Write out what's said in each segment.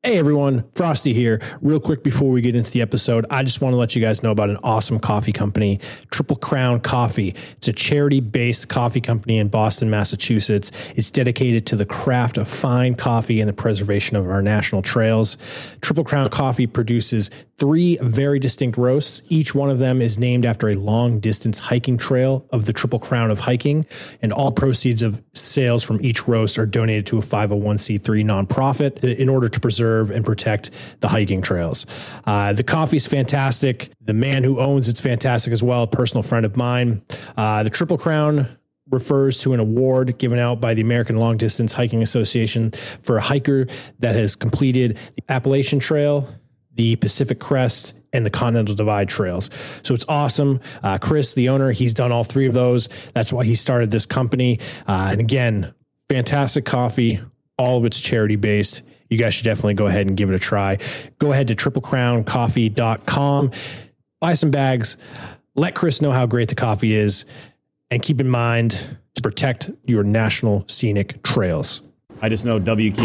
Hey everyone, Frosty here. Real quick before we get into the episode, I just want to let you guys know about an awesome coffee company, Triple Crown Coffee. It's a charity-based coffee company in Boston, Massachusetts. It's dedicated to the craft of fine coffee and the preservation of our national trails. Triple Crown Coffee produces 3 very distinct roasts. Each one of them is named after a long-distance hiking trail of the Triple Crown of hiking, and all proceeds of sales from each roast are donated to a 501c3 nonprofit in order to preserve and protect the hiking trails. The coffee's fantastic. The man who owns it's fantastic as well, a personal friend of mine. The Triple Crown refers to an award given out by the American Long Distance Hiking Association for a hiker that has completed the Appalachian Trail, the Pacific Crest, and the Continental Divide trails. So it's awesome. Chris, the owner, he's done all 3 of those. That's why he started this company. And again, fantastic coffee. All of it's charity based. You guys should definitely go ahead and give it a try. Go ahead to triplecrowncoffee.com, buy some bags, let Chris know how great the coffee is, and keep in mind to protect your national scenic trails. I just know W key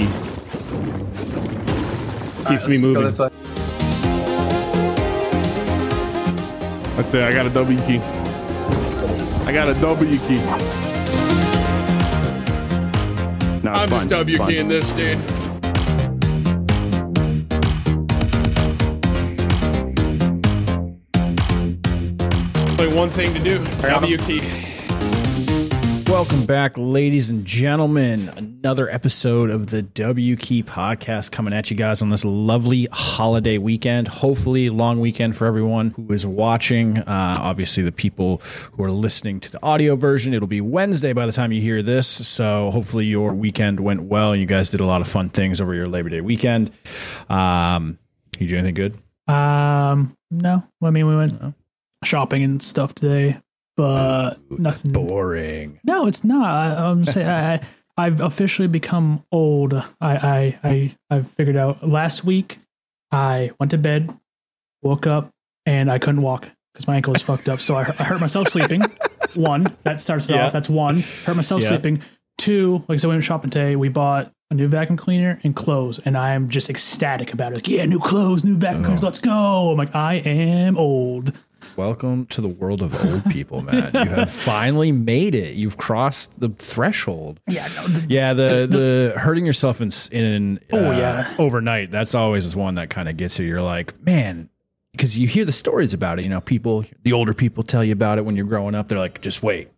keeps me moving. That's it. I got a W key. I got a W key. No, I'm just W keying this, dude. Only one thing to do. W key. Welcome back, ladies and gentlemen. Another episode of the W Key Podcast coming at you guys on this lovely holiday weekend. Hopefully, long weekend for everyone who is watching. Obviously, the people who are listening to the audio version, it'll be Wednesday by the time you hear this. So hopefully your weekend went well and you guys did a lot of fun things over your Labor Day weekend. You do anything good? No. I mean, we went shopping and stuff today. But nothing boring. No, it's not. I'm saying I've officially become old. I've figured out. Last week, I went to bed, woke up, and I couldn't walk because my ankle was fucked up. So I hurt myself sleeping. 1, that starts it off. That's 1. Hurt myself sleeping. 2, like I said, we went shopping today. We bought a new vacuum cleaner and clothes, and I am just ecstatic about it. Like, yeah, new clothes, new vacuum cleaners. Let's go. I'm like, I am old. Welcome to the world of old people, man. You have finally made it. You've crossed the threshold. Yeah, no, the hurting yourself in overnight. That's always one that kind of gets you. You're like, man, because you hear the stories about it. You know, the older people tell you about it when you're growing up. They're like, just wait.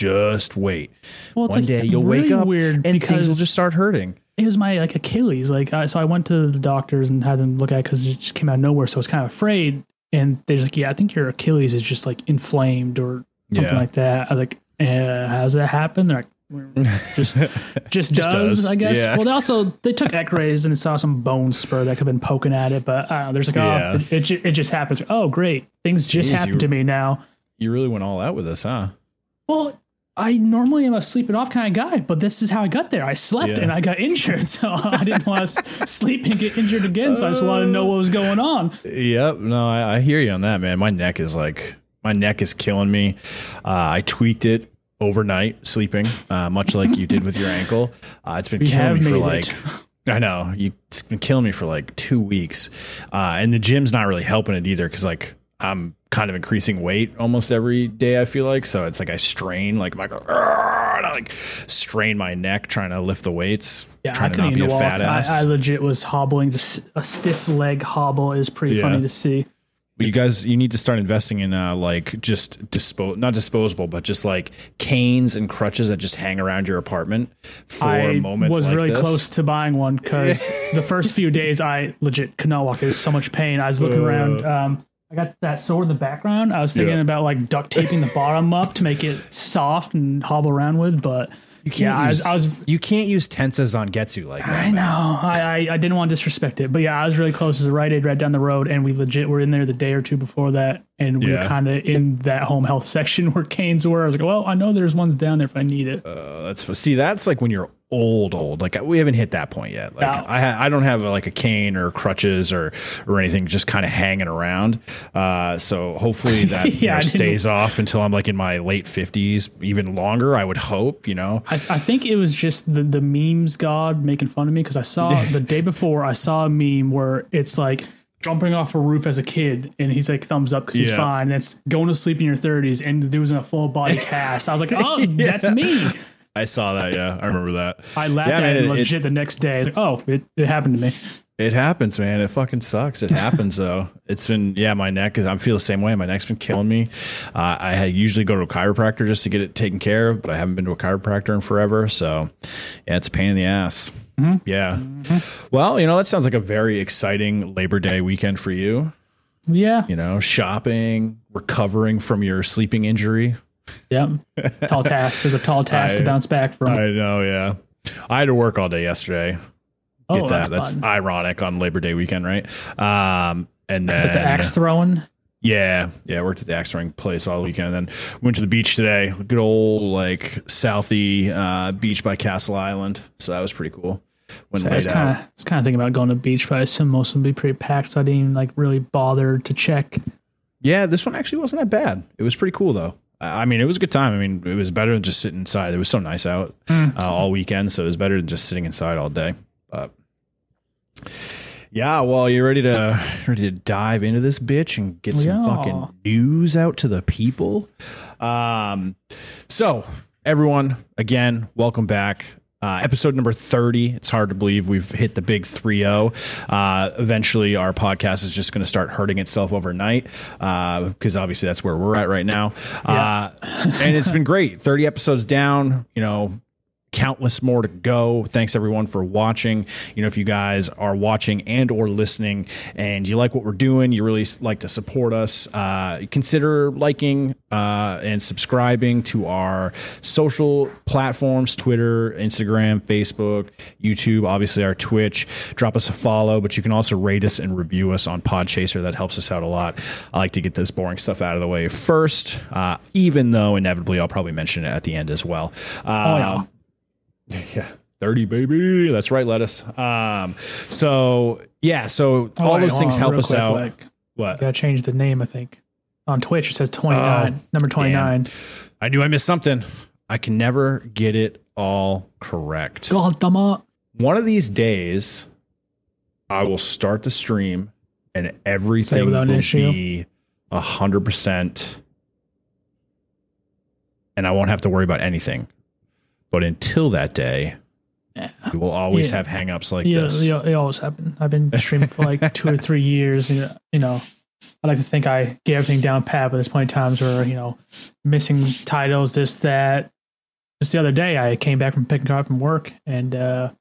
Well, one day you'll really wake up weird and things will just start hurting. It was my Achilles. So I went to the doctors and had them look at it because it just came out of nowhere. So I was kind of afraid. And they're like, yeah, I think your Achilles is just like inflamed or something like that. I was like, how does that happen? They're like, just does, I guess. Yeah. Well, they took x-rays and saw some bone spur that could have been poking at it. But I don't know, there's like, it just happens. Oh, great. Things just happened to me now. You really went all out with this, huh? Well, I normally am a sleep it off kind of guy, but this is how I got there. I slept and I got injured, so I didn't want to sleep and get injured again. So I just wanted to know what was going on. Yep. No, I hear you on that, man. My neck is killing me. I tweaked it overnight sleeping, much like you did with your ankle. It's been killing me for I know it's been killing me for like 2 weeks. And the gym's not really helping it either. 'Cause like I'm kind of increasing weight almost every day, I feel like. So it's like I strain, like and I like strain my neck trying to lift the weights. Yeah, trying I to not be a fat ass. I legit was hobbling. Just a stiff leg hobble is pretty funny to see. But you need to start investing in like just not disposable, but just like canes and crutches that just hang around your apartment for moments like this. I was really close to buying one because the first few days I legit could not walk. There was so much pain. I was looking around. I got that sore in the background. I was thinking about like duct taping the bottom up to make it soft and hobble around with, but you can't use Tensa Zangetsu like that. I know. I didn't want to disrespect it, but yeah, I was really close. It was a Rite Aid right down the road, and we legit were in there the day or two before that, and we were kind of in that home health section where canes were. I was like, well, I know there's ones down there if I need it. That's like when you're old. Like we haven't hit that point yet. Like No. I don't have like a cane or crutches or anything just kind of hanging around. So hopefully that stays off until I'm like in my late 50s, even longer. I would hope, I think it was just the memes god making fun of me because I saw the day before I saw a meme where it's like jumping off a roof as a kid and he's like thumbs up because he's fine. And it's going to sleep in your 30s and the dude was in a full body cast. I was like, oh, that's me. I saw that. Yeah, I remember that. I laughed at it legit the next day. Like, oh, it happened to me. It happens, man. It fucking sucks. It happens though. It's been, my neck I feel the same way. My neck's been killing me. I usually go to a chiropractor just to get it taken care of, but I haven't been to a chiropractor in forever. So yeah, it's a pain in the ass. Mm-hmm. Yeah. Mm-hmm. Well, that sounds like a very exciting Labor Day weekend for you. Yeah. Shopping, recovering from your sleeping injury. Yep. Tall task. There's a tall task to bounce back from. I know. Yeah. I had to work all day yesterday. Get that. That's fun. Ironic on Labor Day weekend, right? And then the axe throwing. Yeah. I worked at the axe throwing place all weekend, and then went to the beach today. Good old Southie beach by Castle Island. So that was pretty cool. I was kind of thinking about going to the beach, but I assume most would be pretty packed, so I didn't even really bother to check. Yeah, this one actually wasn't that bad. It was pretty cool though. It was a good time. It was better than just sitting inside. It was so nice out all weekend, so it was better than just sitting inside all day. But yeah, well, you ready to dive into this bitch and get some fucking news out to the people? So everyone, again, welcome back. Episode number 30. It's hard to believe we've hit the big 3-0. Eventually our podcast is just going to start hurting itself overnight. Because obviously that's where we're at right now. And it's been great. 30 episodes down, countless more to go. Thanks everyone for watching. If you guys are watching and or listening and you like what we're doing, you really like to support us, consider liking and subscribing to our social platforms, Twitter, Instagram, Facebook, YouTube, obviously our Twitch. Drop us a follow, but you can also rate us and review us on Podchaser. That helps us out a lot. I like to get this boring stuff out of the way first, even though inevitably I'll probably mention it at the end as well. Yeah, 30, baby. That's right, lettuce. So all those things help us out. What? You gotta change the name, I think. On Twitch, it says 29, number 29. Damn. I knew I missed something. I can never get it all correct. One of these days, I will start the stream and everything will be 100%, and I won't have to worry about anything. But until that day, we will always have hangups like this. It always happen. I've been streaming for like 2 or 3 years. I like to think I get everything down pat, but there's plenty of times where, missing titles, this, that. Just the other day, I came back from picking up from work and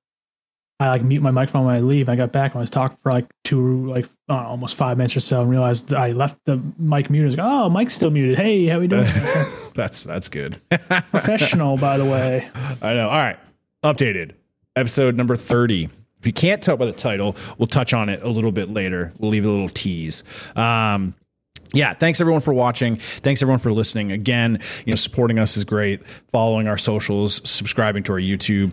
I mute my microphone when I leave. I got back and I was talking for almost 5 minutes or so and realized I left the mic muted. I was like, oh, mic's still muted. Hey, how we doing? That's good. Professional, by the way. I know. All right. Updated. Episode number 30. If you can't tell by the title, we'll touch on it a little bit later. We'll leave a little tease. Thanks everyone for watching. Thanks everyone for listening. Again, supporting us is great. Following our socials, subscribing to our YouTube,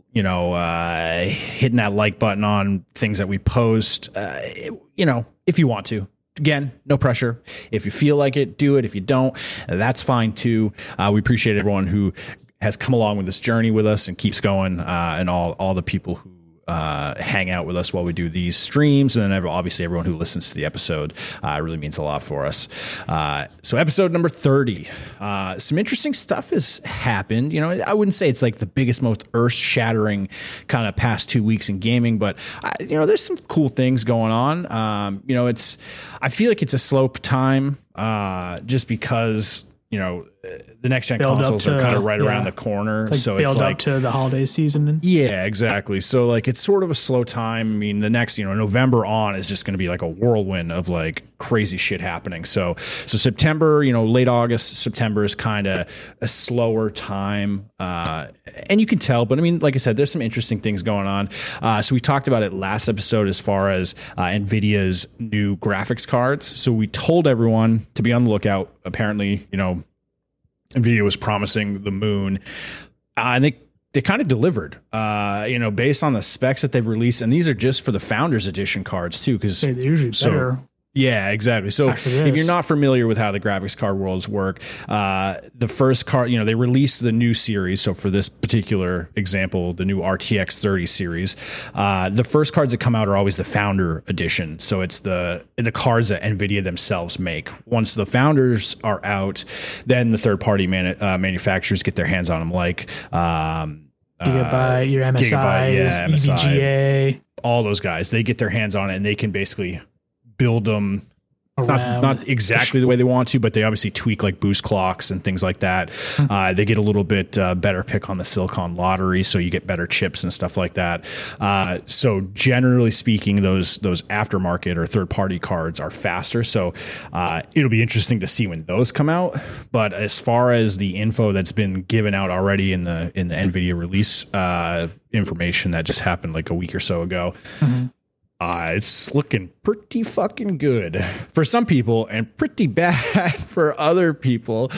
hitting that like button on things that we post, if you want to. Again, no pressure. If you feel like it, do it. If you don't, that's fine too. We appreciate everyone who has come along with this journey with us and keeps going, and all the people who hang out with us while we do these streams, and then obviously everyone who listens to the episode. It really means a lot for us. So episode number 30, some interesting stuff has happened. I wouldn't say it's like the biggest, most earth-shattering kind of past 2 weeks in gaming, but there's some cool things going on. I feel like it's a slow time, just because the next gen consoles are kind of right around the corner. So it's like up to the holiday season. Yeah, exactly. So it's sort of a slow time. The next, November on is just going to be like a whirlwind of crazy shit happening. So September, late August, September is kind of a slower time. And you can tell, but like I said, there's some interesting things going on. So we talked about it last episode as far as NVIDIA's new graphics cards. So we told everyone to be on the lookout. Apparently, NVIDIA was promising the moon. And they kind of delivered, based on the specs that they've released. And these are just for the Founders Edition cards too. Cause they're usually better. Yeah, exactly. So if you're not familiar with how the graphics card worlds work, the first card, they released the new series. So for this particular example, the new RTX 30 series, the first cards that come out are always the Founder Edition. So it's the cards that NVIDIA themselves make. Once the Founders are out, then the third-party manufacturers get their hands on them, like Gigabyte, your MSIs, EVGA. All those guys, they get their hands on it and they can basically build them not exactly the way they want to, but they obviously tweak like boost clocks and things like that. They get a little bit better pick on the silicon lottery, so you get better chips and stuff like that. So generally speaking, those aftermarket or third party cards are faster. So it'll be interesting to see when those come out. But as far as the info that's been given out already in the NVIDIA release information that just happened like a week or so ago. It's looking pretty fucking good for some people and pretty bad for other people.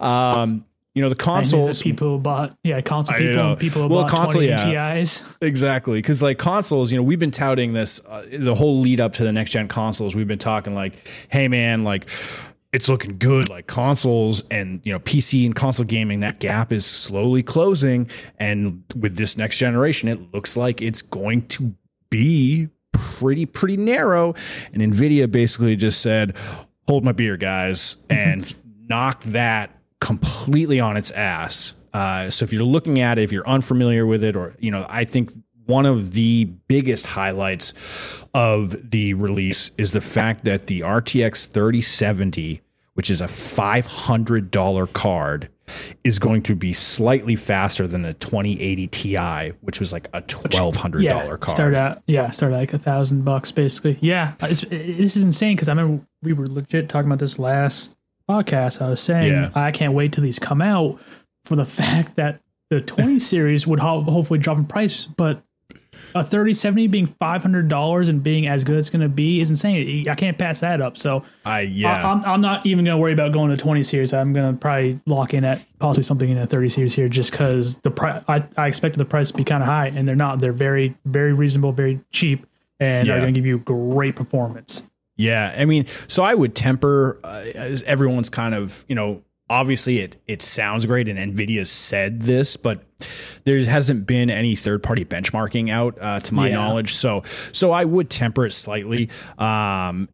The consoles people bought, console people and people who bought console, 20 Ti's. Exactly. Cause like consoles, we've been touting this, the whole lead up to the next gen consoles. We've been talking like, hey man, like it's looking good. Like consoles and, PC and console gaming, that gap is slowly closing. And with this next generation, it looks like it's going to be pretty narrow. And NVIDIA basically just said, hold my beer, guys, and knock that completely on its ass. So if you're looking at it, if you're unfamiliar with it, or, I think one of the biggest highlights of the release is the fact that the RTX 3070, which is a $500 card, is going to be slightly faster than the 2080 Ti, which was like a $1,200 card. Started like $1,000 basically. Yeah, this is insane because I remember we were legit talking about this last podcast. I was saying I can't wait till these come out for the fact that the 20 series would hopefully drop in price, but a 3070 being $500 and being as good as it's going to be is insane. I can't pass that up. So I'm not even going to worry about going to 20 series. I'm going to probably lock in at possibly something in a 30 series here, just because I expected the price to be kind of high, and they're not. They're very, very reasonable, very cheap, and are going to give you great performance. Yeah, I mean, so I would temper everyone's kind of, obviously it sounds great, and NVIDIA said this, but there hasn't been any third-party benchmarking out to my knowledge. So I would temper it slightly. But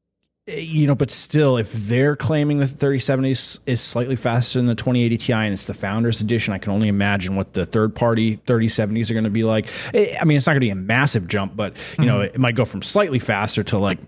still, if they're claiming that the 3070 is slightly faster than the 2080 Ti and it's the Founders Edition, I can only imagine what the third-party 3070s are going to be like. I mean, it's not going to be a massive jump, but, it might go from slightly faster to like,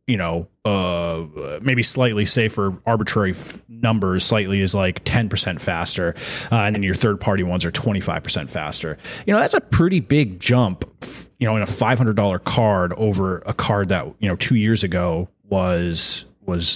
maybe slightly, say for arbitrary numbers, slightly is like 10% faster. And then your third party ones are 25% faster. That's a pretty big jump, in a $500 card over a card that, 2 years ago was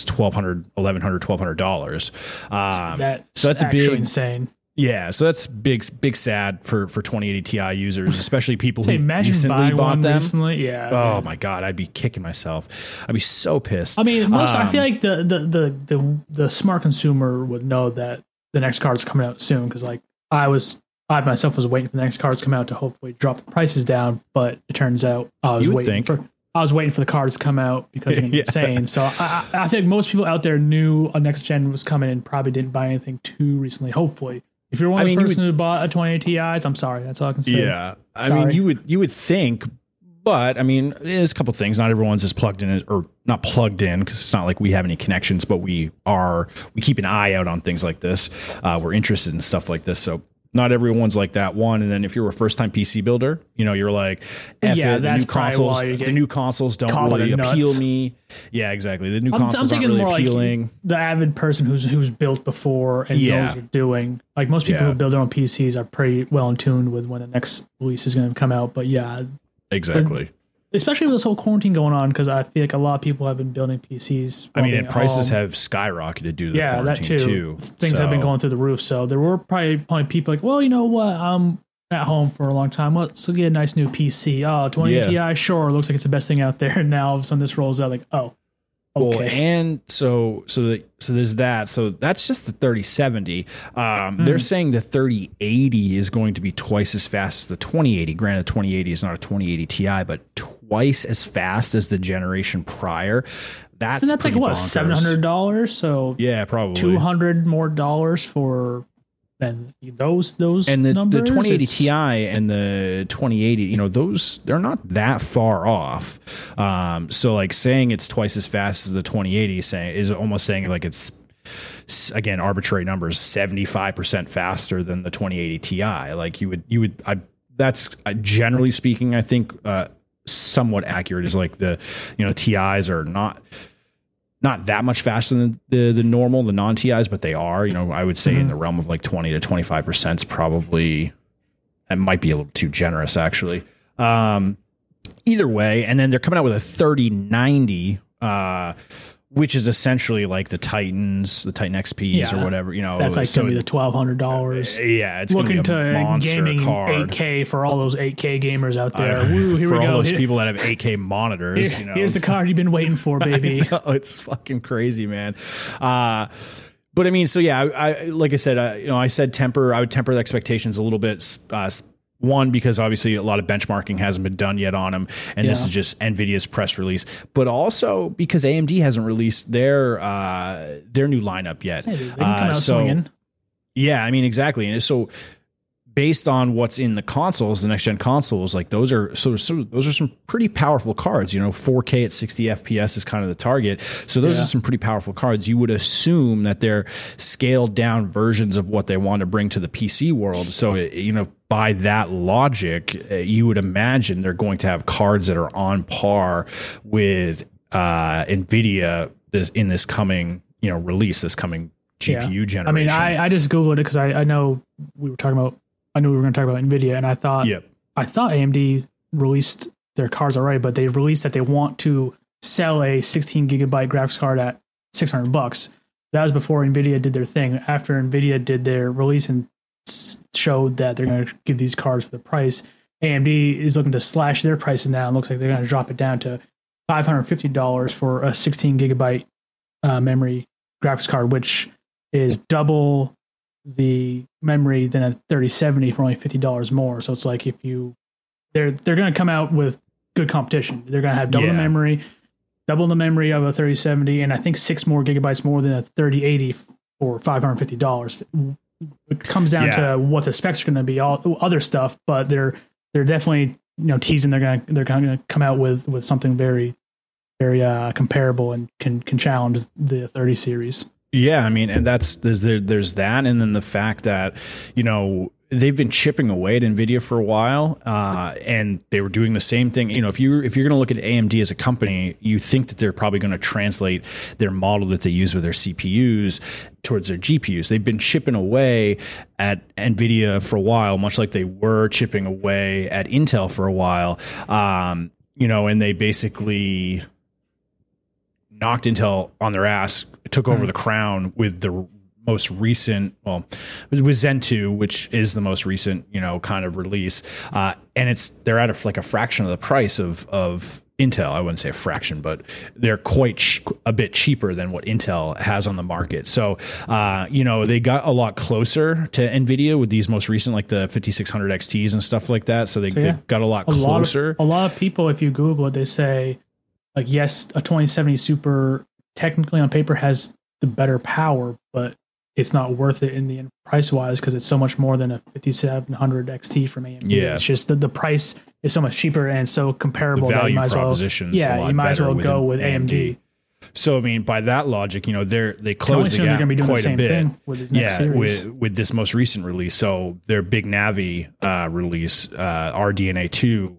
$1,200, so that's a big insane. Yeah, so that's big sad for 2080 Ti users, especially people who recently bought them. Recently, yeah. Oh my god, I'd be kicking myself. I'd be so pissed. I mean, I feel like the smart consumer would know that the next cards are coming out soon, because like I myself was waiting for the next cards to come out to hopefully drop the prices down, but it turns out I was waiting for the cards to come out because it's insane. So I think most people out there knew a next gen was coming and probably didn't buy anything too recently. Hopefully. If you're one of the person who bought a 2080 Ti's, I'm sorry. That's all I can say. Yeah. I mean, you would think, but I mean, there's a couple of things. Not everyone's as plugged in, or not plugged in, because it's not like we have any connections, but we keep an eye out on things like this. We're interested in stuff like this. So not everyone's like that one. And then if you're a first time PC builder, you're like, the new consoles don't really appeal me. Yeah, exactly. The new consoles aren't really appealing. Like the avid person who's built before and knows what they're doing. Like most people who build their own PCs are pretty well in tune with when the next release is going to come out. But yeah, exactly. Especially with this whole quarantine going on, because I feel like a lot of people have been building PCs. I mean, and prices have skyrocketed due to the quarantine that too. Things have been going through the roof. So there were probably people like, well, you know what? I'm at home for a long time. Let's get a nice new PC. Oh, 2080 Ti, sure. Looks like it's the best thing out there. And now all of a sudden this rolls out like, oh, okay. Well, and so the so there's that. So that's just the 3070. They're saying the 3080 is going to be twice as fast as the 2080. Granted, the 2080 is not a 2080 Ti, but twice as fast as the generation prior. That's like what, $700? So yeah, probably $200 more for than those and the numbers. The 2080 Ti and the 2080, you know, those they're not that far off. So like saying it's twice as fast as the 2080 is almost saying like it's, again, arbitrary numbers, 75% faster than the 2080 Ti. Like that's generally speaking, I think somewhat accurate. Is like the, you know, Ti's are not that much faster than the normal, the non-TIs, but they are, you know, I would say in the realm of like 20 to 25% is probably, it might be a little too generous actually. Either way. And then they're coming out with a 3090, which is essentially like the Titan XPs or whatever, you know. That's like going to be the $1,200. Yeah, it's looking gonna be a to monster gaming card. 8K for all those 8K gamers out there. Woo, here for we go. all those people that have 8K monitors. You know, here's the card you've been waiting for, baby. It's fucking crazy, man. But I mean, so yeah, I like I said, you know, I would temper the expectations a little bit. One, because obviously a lot of benchmarking hasn't been done yet on them, and this is just NVIDIA's press release. But also because AMD hasn't released their new lineup yet. Hey, they can come out swinging. Yeah, I mean, exactly. And so based on what's in the consoles, the next gen consoles, like those are some pretty powerful cards. You know, 4K at 60 FPS is kind of the target. So those are some pretty powerful cards. You would assume that they're scaled down versions of what they want to bring to the PC world. So, you know, by that logic, you would imagine they're going to have cards that are on par with NVIDIA in this coming, you know, release, this coming GPU generation. I mean, I just Googled it because I know we were talking about, I knew we were going to talk about NVIDIA, and I thought AMD released their cards already, but they released that they want to sell a 16 gigabyte graphics card at $600. That was before NVIDIA did their thing. After NVIDIA did their release and showed that they're going to give these cards for the price, AMD is looking to slash their prices now. It looks like they're going to drop it down to $550 for a 16 gigabyte memory graphics card, which is double the memory than a 3070 for only $50 more. So it's like they're going to come out with good competition. They're going to have double the memory of a 3070, and I think 6 more gigabytes more than a 3080 for $550. It comes down to what the specs are going to be, all other stuff, but they're definitely, you know, teasing they're going to come out with something very, very comparable and can challenge the 30 series. Yeah, I mean, and there's that, and then the fact that, you know, they've been chipping away at NVIDIA for a while, and they were doing the same thing. You know, if you're going to look at AMD as a company, you think that they're probably going to translate their model that they use with their CPUs towards their GPUs. They've been chipping away at NVIDIA for a while, much like they were chipping away at Intel for a while. You know, and they basically knocked Intel on their ass, took over the crown with the most recent, with Zen 2, which is the most recent, you know, kind of release. And they're at a fraction of the price of Intel. I wouldn't say a fraction, but they're quite a bit cheaper than what Intel has on the market. So, you know, they got a lot closer to NVIDIA with these most recent, like the 5600 XTs and stuff like that. So they got a lot closer. A lot of people, if you Google it, they say, like, yes, a 2070 Super technically on paper has the better power, but it's not worth it in the end price wise because it's so much more than a 5700 XT from AMD. Yeah. It's just the price is so much cheaper and so comparable that you might as well, you might as well go with AMD. So I mean, by that logic, you know, they closed the gap quite a bit. With this most recent release. So their Big Navi release, RDNA 2,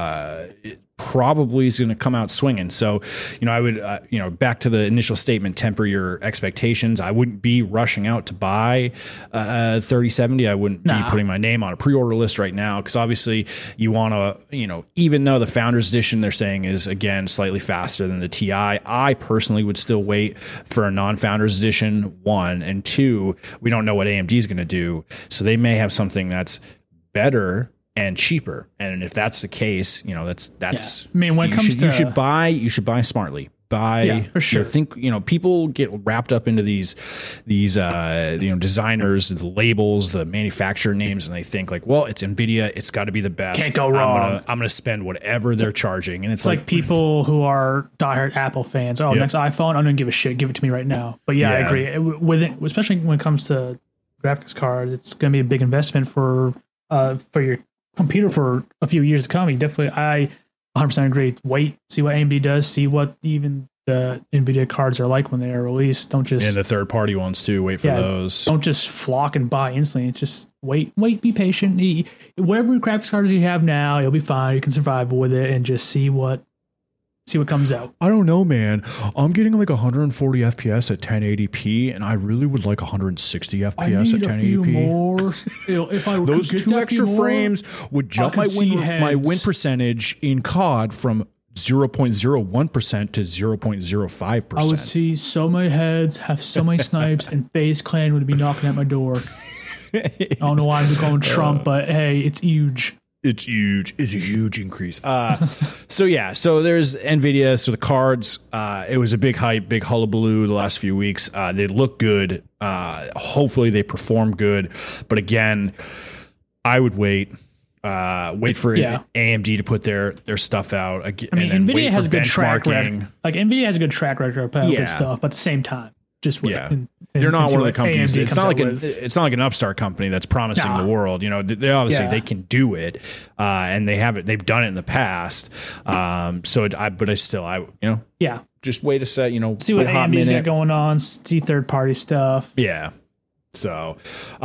probably is going to come out swinging. So, you know, I would, you know, back to the initial statement, temper your expectations. I wouldn't be rushing out to buy a 3070. I wouldn't be putting my name on a pre-order list right now because obviously you want to, you know, even though the Founders Edition they're saying is again slightly faster than the Ti, I personally would still wait for a non-Founders Edition, 1, and 2. We don't know what AMD is going to do, so they may have something that's better and cheaper. And if that's the case, you know, that's I mean, when it comes to you should buy smartly. buy. for sure. People get wrapped up into these designers, the labels, the manufacturer names, and they think like, well, it's NVIDIA, it's got to be the best. Can't go wrong. I'm gonna spend whatever they're charging, and it's like people who are diehard Apple fans. Oh, next iPhone, I don't give a shit. Give it to me right now. But I agree. With it, especially when it comes to graphics card, it's going to be a big investment for your computer for a few years to come. I 100% agree. Wait, see what AMD does. See what even the NVIDIA cards are like when they are released. Don't just and the third party ones too. Wait for those. Don't just flock and buy instantly. Just wait. Be patient. Whatever graphics cards you have now, you'll be fine. You can survive with it and just see what comes out. I don't know, man. I'm getting like 140 FPS at 1080p, and I really would like 160 FPS at 1080p. More. If I those two extra frames would jump my win percentage in COD from 0.01% to 0.05%. I would see so many heads, have so many snipes, and FaZe Clan would be knocking at my door. I don't know why I'm just going Trump, but hey, it's huge. It's huge. It's a huge increase. So there's NVIDIA. So the cards, it was a big hype, big hullabaloo the last few weeks. They look good. Hopefully they perform good. But again, I would wait for AMD to put their stuff out. NVIDIA has a good track record. Like NVIDIA has a good track record of putting out good stuff, but at the same time, just wait. Yeah. They're not one of the companies. It's not like an upstart company that's promising the world. They obviously they can do it, and they've done it in the past. Just wait a set. See what AMD's got going on. See third party stuff. Yeah. So,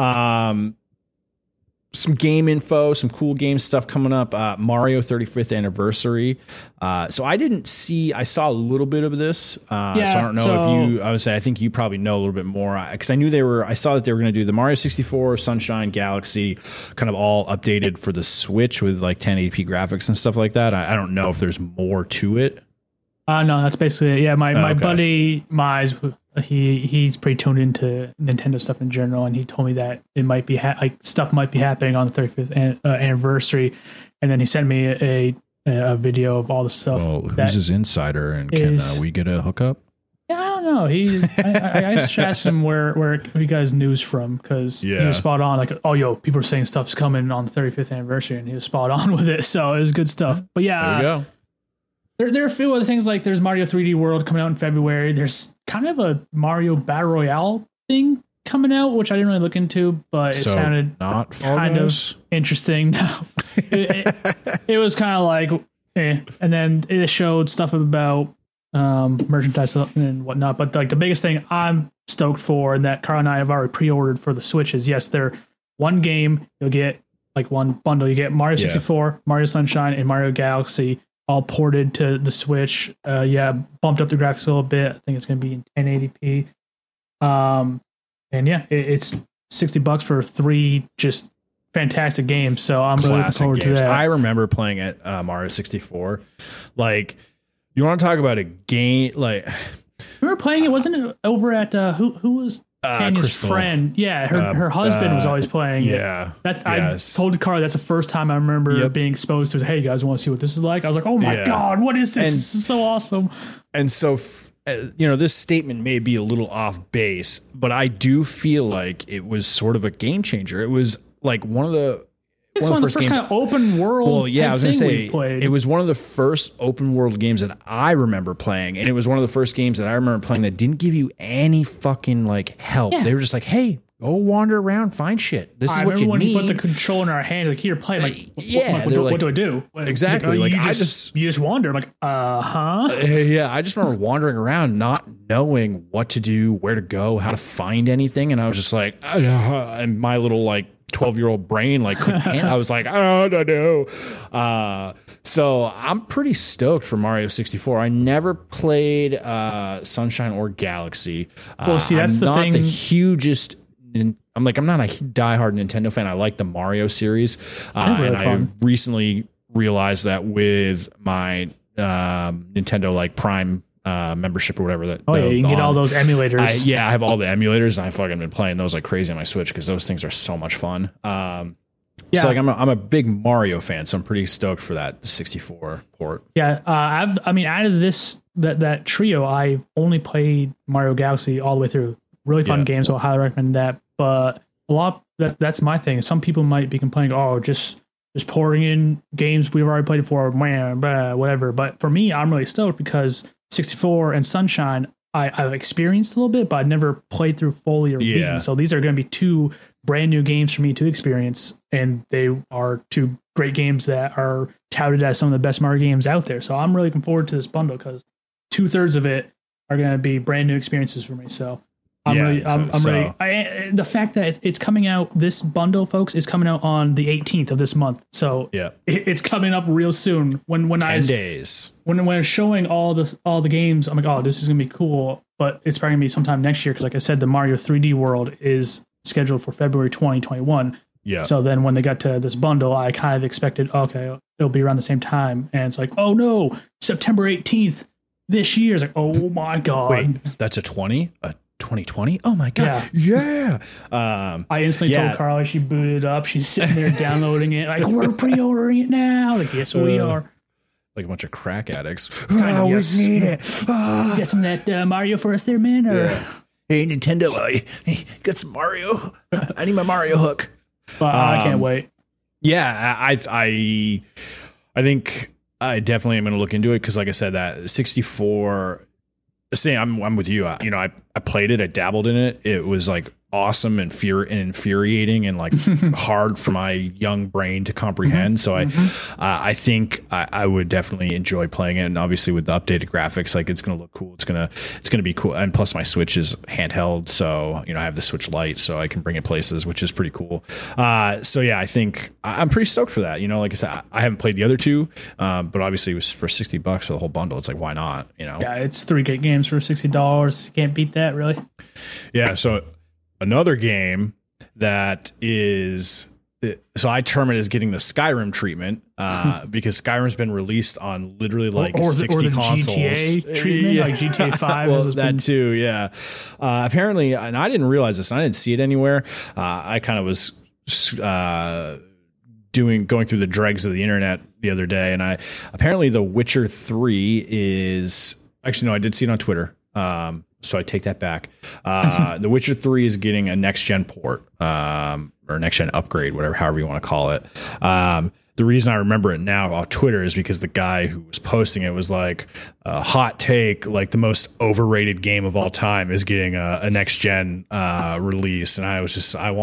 some game info, some cool game stuff coming up. Mario 35th anniversary. So I saw a little bit of this. So I don't know I think you probably know a little bit more because I saw that they were going to do the Mario 64, Sunshine, Galaxy, kind of all updated for the Switch with like 1080p graphics and stuff like that. I don't know if there's more to it. No, that's basically it. Yeah, my buddy Mize, he's pretty tuned into Nintendo stuff in general, and he told me that it might be stuff might be happening on the 35th anniversary, and then he sent me a video of all the stuff. Well, who's his insider, and can we get a hookup? Yeah, I don't know. I should ask him where he got his news from because he was spot on. Like, people are saying stuff's coming on the 35th anniversary, and he was spot on with it. So it was good stuff. But yeah, there you go. There are a few other things like there's Mario 3D World coming out in February. There's kind of a Mario Battle Royale thing coming out, which I didn't really look into, but it sounded not kind of interesting. It was kind of like, and then it showed stuff about merchandise and whatnot. But like the biggest thing I'm stoked for, and that Carl and I have already pre-ordered for the Switch, is they're one game. You'll get like one bundle. You get Mario 64, Mario Sunshine, and Mario Galaxy, all ported to the Switch. Bumped up the graphics a little bit. I think it's going to be in 1080p. It's $60 for 3 just fantastic games. So I'm really looking forward to that. I remember playing at Mario 64. Like, you want to talk about a game? Like, remember playing it? Wasn't it over at who was Tanya's Crystal. Friend? Yeah, her husband was always playing it. I told Carl that's the first time I remember being exposed to. Hey, you guys want to see what this is like? I was like, oh my god, what is this? This is so awesome. And so, this statement may be a little off base, but I do feel like it was sort of a game changer. It was like one of the first games, kind of open world. Well, yeah, I was going to say it was one of the first open world games that I remember playing, and it was one of the first games that I remember playing that didn't give you any fucking like help. Yeah. They were just like, "Hey, go wander around, find shit. This is what you need." When you put the control in our hand, like here, play. Like, what do I do? Exactly. Like, you just wander. I'm like, yeah, I just remember wandering around, not knowing what to do, where to go, how to find anything, and I was just like, and my little like 12-year-old brain I was like, I don't know. So I'm pretty stoked for Mario 64. I never played Sunshine or Galaxy. Well, see, that's the thing. The hugest. I'm not a diehard Nintendo fan. I like the Mario series, and I recently realized that with my Nintendo like Prime membership or whatever. You can get all those emulators. I have all the emulators, and I fucking been playing those like crazy on my Switch because those things are so much fun. So like I'm a big Mario fan, so I'm pretty stoked for that 64 port. Yeah, out of this that trio, I only played Mario Galaxy all the way through. Really fun game, so I highly recommend that. But that's my thing. Some people might be complaining, oh, just pouring in games we've already played before, whatever. But for me, I'm really stoked because 64 and Sunshine, I've experienced a little bit, but I've never played through fully or beaten. So these are going to be 2 brand new games for me to experience, and they are 2 great games that are touted as some of the best Mario games out there. So I'm really looking forward to this bundle because 2/3 of it are going to be brand new experiences for me. So I'm really. The fact that it's coming out, this bundle, folks, is coming out on the 18th of this month. So it's coming up real soon. When 10 days. When I was showing all the games, I'm like, oh, this is gonna be cool. But it's probably gonna be sometime next year because, like I said, the Mario 3D World is scheduled for February 2021. Yeah. So then when they got to this bundle, I kind of expected, okay, it'll be around the same time, and it's like, oh no, September 18th this year. It's like, oh my god, wait, that's a 2020? Oh my god. Yeah. I instantly told Carly, she booted it up. She's sitting there downloading it. Like, we're pre-ordering it now. Like, yes, we are. Like a bunch of crack addicts. We need it. You got some of that Mario for us there, man? Or? Yeah. Hey, Nintendo, got some Mario. I need my Mario hook. But I can't wait. Yeah, I think I definitely am going to look into it because, like I said, that 64. See, I'm with you. I played it. I dabbled in it. It was like awesome and infuriating and like hard for my young brain to comprehend. So I think I would definitely enjoy playing it. And obviously with the updated graphics, like it's going to look cool. It's going to be cool. And plus my Switch is handheld. So, I have the Switch Lite so I can bring it places, which is pretty cool. So yeah, I think I'm pretty stoked for that. Like I said, I haven't played the other 2, but obviously it was for $60 for the whole bundle. It's like, why not? Yeah, it's 3 great games for $60. You can't beat that, really. Yeah. So another game that is, so I term it as getting the Skyrim treatment because Skyrim's been released on literally like 60 consoles. GTA treatment, like GTA 5. Well, that too, yeah. Apparently, and I didn't realize this, and I didn't see it anywhere. I kind of was going through the dregs of the internet the other day, and apparently The Witcher 3 is, actually no, I did see it on Twitter. So I take that back. The Witcher 3 is getting a next-gen port or next-gen upgrade, however you want to call it. The reason I remember it now on Twitter is because the guy who was posting it was like, a hot take, like the most overrated game of all time is getting a next-gen release. And I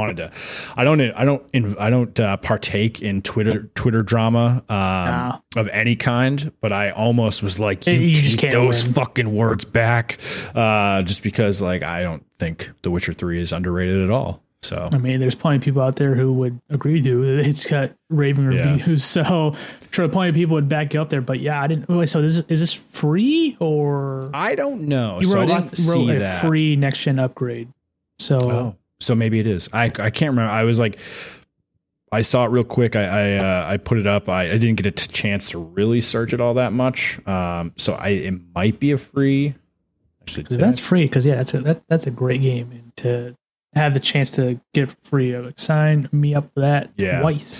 don't partake in Twitter drama of any kind, but I almost was like, you just can't those fucking words back, just because like I don't think The Witcher 3 is underrated at all. So I mean, there's plenty of people out there who would agree with you. It's got raving reviews, so sure, plenty of people would back you up there. But yeah, I didn't. Wait, so is this free or I don't know. You wrote, I didn't see a that. Free next gen upgrade. So so maybe it is. I can't remember. I was like, I saw it real quick. I put it up. I didn't get a chance to really search it all that much. So it might be a free. Actually, that's free because that's a great game, and to have the chance to get it for free, sign me up for that twice.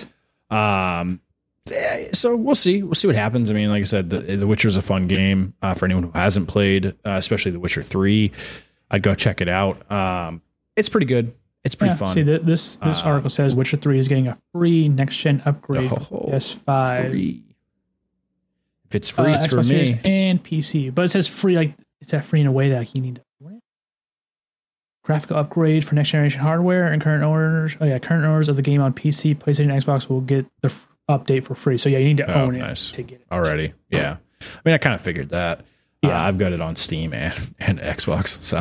So we'll see. We'll see what happens. I mean, like I said, The Witcher is a fun game for anyone who hasn't played, especially The Witcher 3. I'd go check it out. It's pretty good. It's pretty fun. See, this article says Witcher 3 is getting a free next gen upgrade for PS5. Free. If it's free, it's for me. Xbox and PC. But it says free, like it's that free in a way that you need to own it. Graphical upgrade for next generation hardware and current owners. Current owners of the game on PC, PlayStation, and Xbox will get the update for free. So yeah, you need to own it to get it already. Yeah, I mean, I kind of figured that. Yeah, I've got it on Steam and Xbox. So,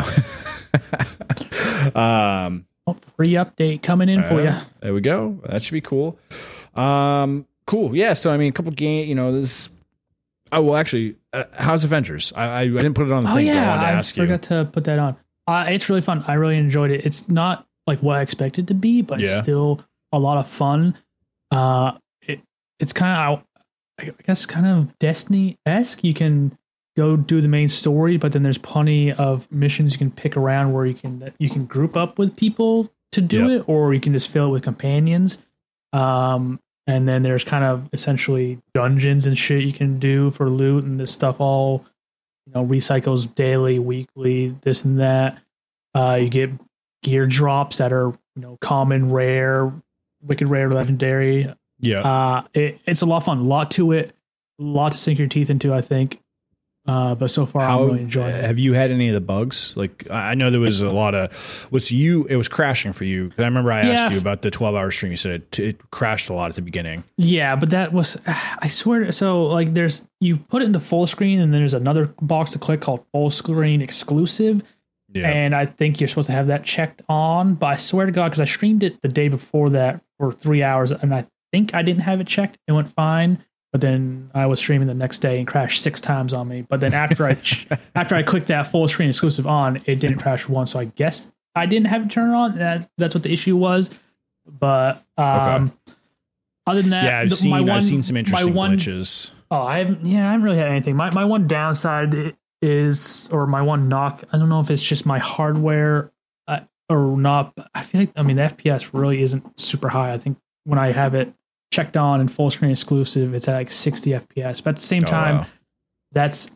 free update coming in for you. There we go. That should be cool. Cool. Yeah. So I mean, a couple games. This. Oh well, actually, how's Avengers? I didn't put it on the thing. Yeah, I wanted to ask you. Forgot to put that on. It's really fun. I really enjoyed it. It's not like what I expected it to be, but it's still a lot of fun. It's kind of, I guess, kind of Destiny-esque. You can go do the main story, but then there's plenty of missions you can pick around where you can group up with people to do it, or you can just fill it with companions. And then there's kind of essentially dungeons and shit you can do for loot, and this stuff all recycles daily, weekly, this and that. You get gear drops that are common, rare, wicked rare, legendary. Yeah. It's a lot of fun, a lot to it, a lot to sink your teeth into, I think. But so far, I'm really enjoying it. Have you had any of the bugs? Like, I know there was a lot of, it was crashing for you. I remember I asked you about the 12-hour stream. You said it crashed a lot at the beginning. Yeah, but that was, I swear. So like you put it into full screen and then there's another box to click called full screen exclusive. Yeah. And I think you're supposed to have that checked on, but I swear to God, because I streamed it the day before that for 3 hours and I think I didn't have it checked. It went fine. But then I was streaming the next day and crashed 6 times on me. But then after I clicked that full screen exclusive on, it didn't crash once. So I guess I didn't have it turned on. That's what the issue was. But other than that, yeah, I've seen some interesting glitches. Oh, I haven't really had anything. My one downside is, or my one knock, I don't know if it's just my hardware or not. I feel like, the FPS really isn't super high. I think when I have it checked on and full screen exclusive, it's at like 60 FPS. But at the same time, that's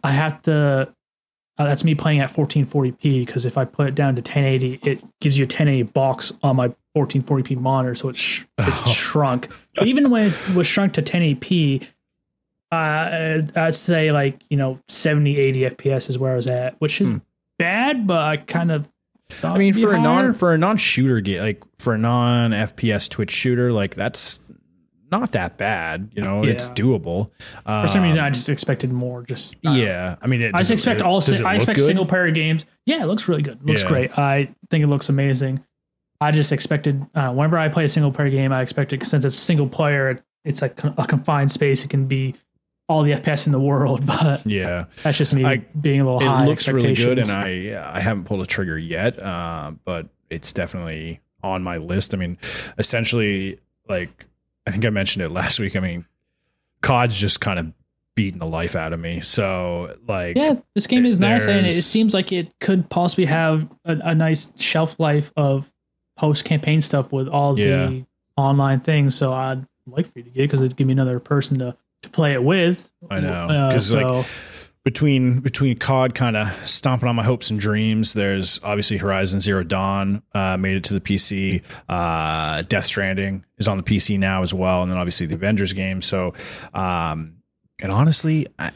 me playing at 1440p, because if I put it down to 1080, it gives you a 1080 box on my 1440p monitor, so it's shrunk. But even when it was shrunk to 1080p, I'd say 70, 80 FPS is where I was at, which is bad, but I kind of thought for a non-shooter game, like for a non-FPS Twitch shooter, like that's not that bad, it's doable. For some reason, I just expected more. I expect single player games. Yeah, it looks really good. It looks great. I think it looks amazing. I just expected, whenever I play a single player game, I expected, since it's single player, it's like a confined space. It can be all the FPS in the world, but that's just me being a little high. It looks really good, and I haven't pulled a trigger yet, but it's definitely on my list. Essentially, like, I think I mentioned it last week. COD's just kind of beating the life out of me. So, this game is nice, and it seems like it could possibly have a nice shelf life of post-campaign stuff with all the online things. So I'd like for you to get it, because it'd give me another person to play it with. I know, because between COD kind of stomping on my hopes and dreams, there's obviously Horizon Zero Dawn made it to the PC. Death Stranding is on the PC now as well, and then obviously the Avengers game. So, and honestly, I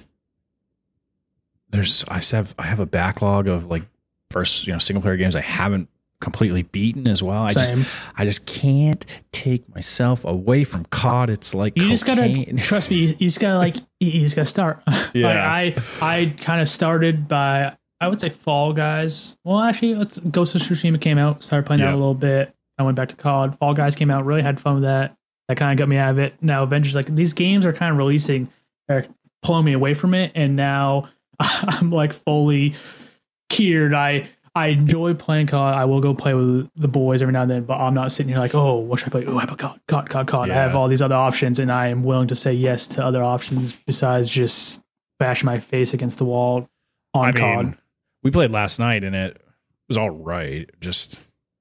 have a backlog of single player games I haven't completely beaten as well. I just can't take myself away from COD. It's like you just gotta trust me. You just gotta start. Yeah. I kind of started by, I would say, Fall Guys. Well, actually, Ghost of Tsushima came out. Started playing that a little bit. I went back to COD. Fall Guys came out. Really had fun with that. That kind of got me out of it. Now Avengers, these games are kind of releasing, are pulling me away from it, and now I'm fully cured. I enjoy playing COD. I will go play with the boys every now and then, but I'm not sitting here what should I play? Oh, how about COD. I have all these other options, and I am willing to say yes to other options besides just bash my face against the wall on COD. We played last night, and it was all right. Just,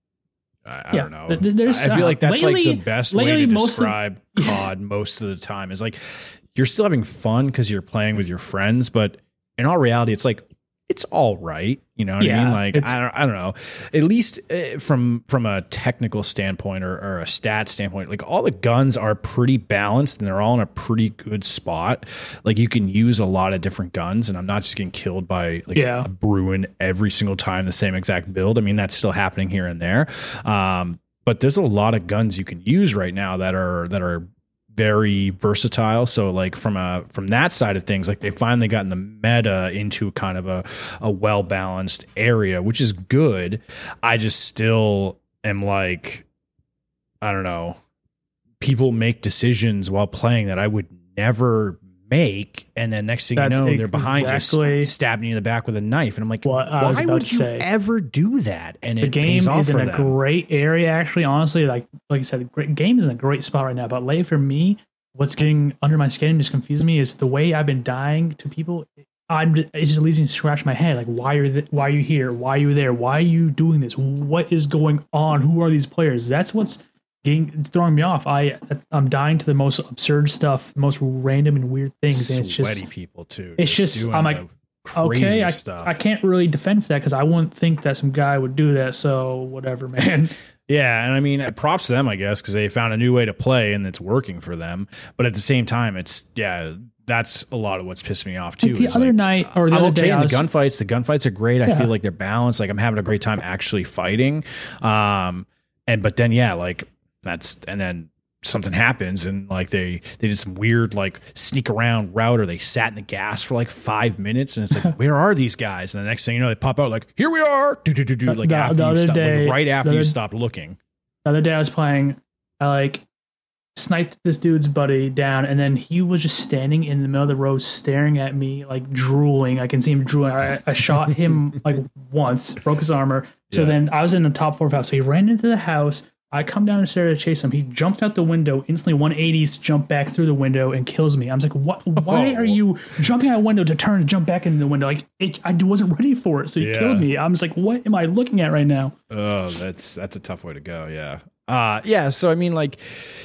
I don't know. I feel like that's the best way to describe COD most of the time, is you're still having fun because you're playing with your friends, but in all reality, it's all right. You know what I mean? I don't know. At least from a technical standpoint or a stat standpoint, all the guns are pretty balanced and they're all in a pretty good spot. You can use a lot of different guns, and I'm not just getting killed by a Bruin every single time, the same exact build. That's still happening here and there. But there's a lot of guns you can use right now that are very versatile. So from that side of things, they finally gotten the meta into kind of a well-balanced area, which is good. I just still am I don't know, people make decisions while playing that I would never make, and then next thing you know, they're behind you, stabbing you in the back with a knife, and I'm like, why would you ever do that? And the game is in a great area, actually. Honestly, like I said, the great game is in a great spot right now. But lately, for me, what's getting under my skin and just confusing me is the way I've been dying to people. It just leaves me to scratch my head. Why are you here? Why are you there? Why are you doing this? What is going on? Who are these players? That's what's throwing me off. I'm dying to the most absurd stuff, the most random and weird things, and it's just people too. It's just I'm crazy okay, stuff. I can't really defend for that because I wouldn't think that some guy would do that. So whatever, man. Yeah, and I mean, props to them, I guess, because they found a new way to play and it's working for them. But at the same time, that's a lot of what's pissed me off too. Like the other night or the other day, the gunfights. The gunfights are great. Yeah. I feel like they're balanced. Like I'm having a great time actually fighting. But then something happens and like they did some weird like sneak around route, or they sat in the gas for like 5 minutes, and it's like, where are these guys? And the next thing you know, they pop out like, here we are, like right after you stopped looking. The other day I was playing, I like sniped this dude's buddy down, and then he was just standing in the middle of the road staring at me like drooling. I can see him drooling. I shot him like once, broke his armor. So then I was in the top floor of the house. So he ran into the house. I come down and started to chase him. He jumps out the window, instantly 180s, jump back through the window and kills me. I was like, "What? Why are you jumping out a window to turn and jump back into the window? Like I wasn't ready for it, so he killed me." I'm just like, "What am I looking at right now?" Oh, that's a tough way to go. Yeah. So I mean, like,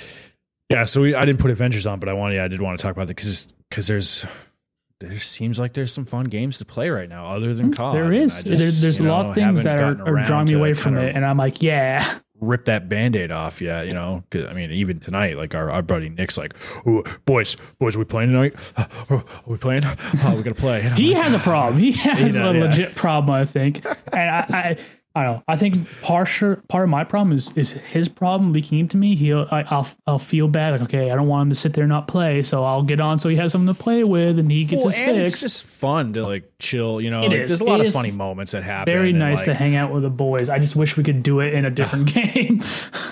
So I didn't put Avengers on, but I did want to talk about it because there seems like there's some fun games to play right now other than COD. There is. There's a lot of things that are drawing me away from it, and I'm like, yeah. Rip that Band-Aid off, because I mean, even tonight, like our buddy Nick's like, "Ooh, boys, are we playing tonight? Are we playing? Oh, we gotta play." He has a problem. He has a legit problem, I think. And I don't know. I think part of my problem is his problem leaking into me. I'll feel bad. Like, okay, I don't want him to sit there and not play, so I'll get on so he has something to play with and he gets his fix. It's just fun to like chill. There's a lot of funny moments that happen. Very nice to hang out with the boys. I just wish we could do it in a different game.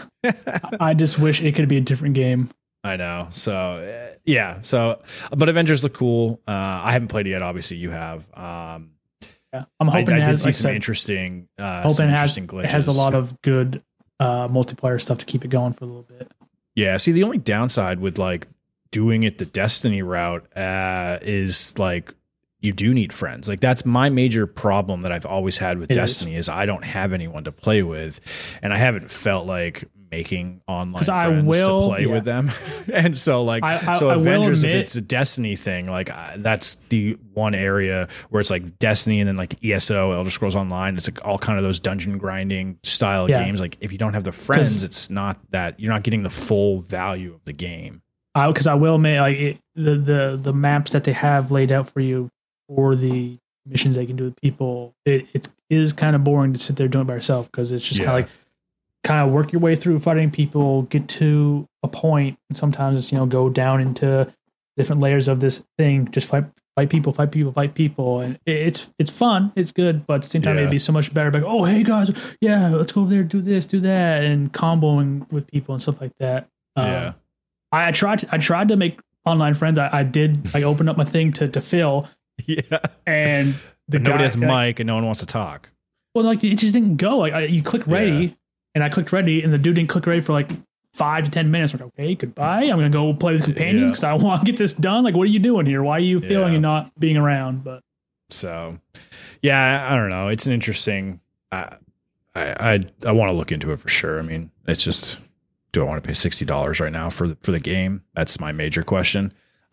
I just wish it could be a different game. I know. So but Avengers look cool. I haven't played it yet. Obviously, you have. Yeah, I'm hoping I did see some interesting glitches. It has a lot of good multiplayer stuff to keep it going for a little bit. Yeah. See, the only downside with like doing it the Destiny route is like you do need friends. Like that's my major problem that I've always had with Destiny is I don't have anyone to play with, and I haven't felt like making online friends to play with them. And so like Avengers, if it's a Destiny thing, like that's the one area where it's like Destiny and then like ESO, Elder Scrolls Online, it's like all kind of those dungeon grinding style games. Like if you don't have the friends, it's not that you're not getting the full value of the game. Because I will admit, like the maps that they have laid out for you for the missions they can do with people, it is kind of boring to sit there doing it by yourself, because it's just kind of work your way through fighting people, get to a point, and sometimes it's go down into different layers of this thing, just fight people, and it's fun, it's good, but at the same time it'd be so much better. Like, oh hey guys, let's go over there, do this, do that, and comboing with people and stuff like that. I tried to make online friends. I did. I opened up my thing to Phil. Yeah, and nobody has a mic and no one wants to talk. Well, like it just didn't go. Like you click ready, and I clicked ready, and the dude didn't click ready for like 5 to 10 minutes. I'm like, okay, goodbye. I'm gonna go play with companions because I want to get this done. Like, what are you doing here? Why are you feeling and not being around? But so, I don't know. It's an interesting. I want to look into it for sure. I mean, it's just, do I want to pay $60 right now for the game? That's my major question.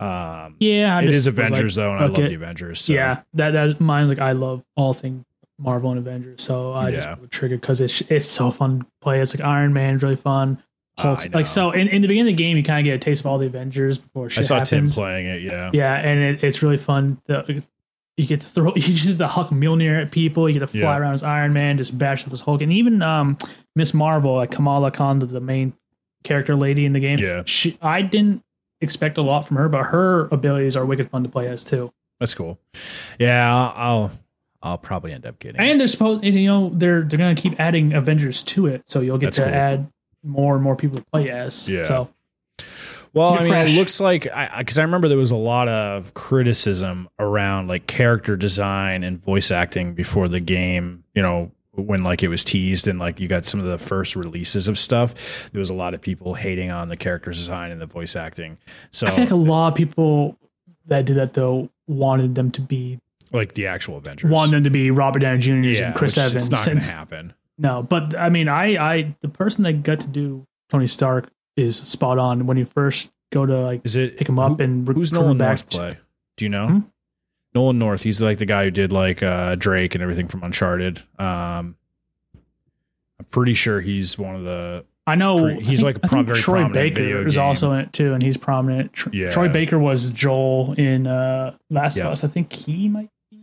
It is Avengers though, and I love the Avengers. So. Yeah, that's mine. Like I love all things Marvel and Avengers, so I just would trigger because it's so fun to play. It's like Iron Man is really fun. Hulk, like so in the beginning of the game, you kind of get a taste of all the Avengers before shit happens. I saw Tim playing it. Yeah, and it's really fun. You get to throw, you just the Huck Mjolnir at people. You get to fly around as Iron Man, just bash up his Hulk, and even Miss Marvel, like Kamala Khan, the main character lady in the game. Yeah, I didn't expect a lot from her, but her abilities are wicked fun to play as too. That's cool. Yeah, I'll probably end up getting. And they're supposed, they're going to keep adding Avengers to it, so you'll get add more and more people to play as. Yeah. So, well, I mean, it looks like because I remember there was a lot of criticism around like character design and voice acting before the game. When like it was teased and like you got some of the first releases of stuff, there was a lot of people hating on the character design and the voice acting. So I think a lot of people that did that though wanted them to be like the actual Avengers, wanted them to be Robert Downey Jr. and Chris Evans. It's not going to happen. No, but I mean, I the person that got to do Tony Stark is spot on. When you first go to like pick him up and who's Nolan North play? Do you know? Nolan North. He's like the guy who did like Drake and everything from Uncharted. I'm pretty sure he's one of the. I know he's like a very Troy prominent Baker video is game. also in it too, and he's prominent. Troy Baker was Joel in Last of Us. I think he might be.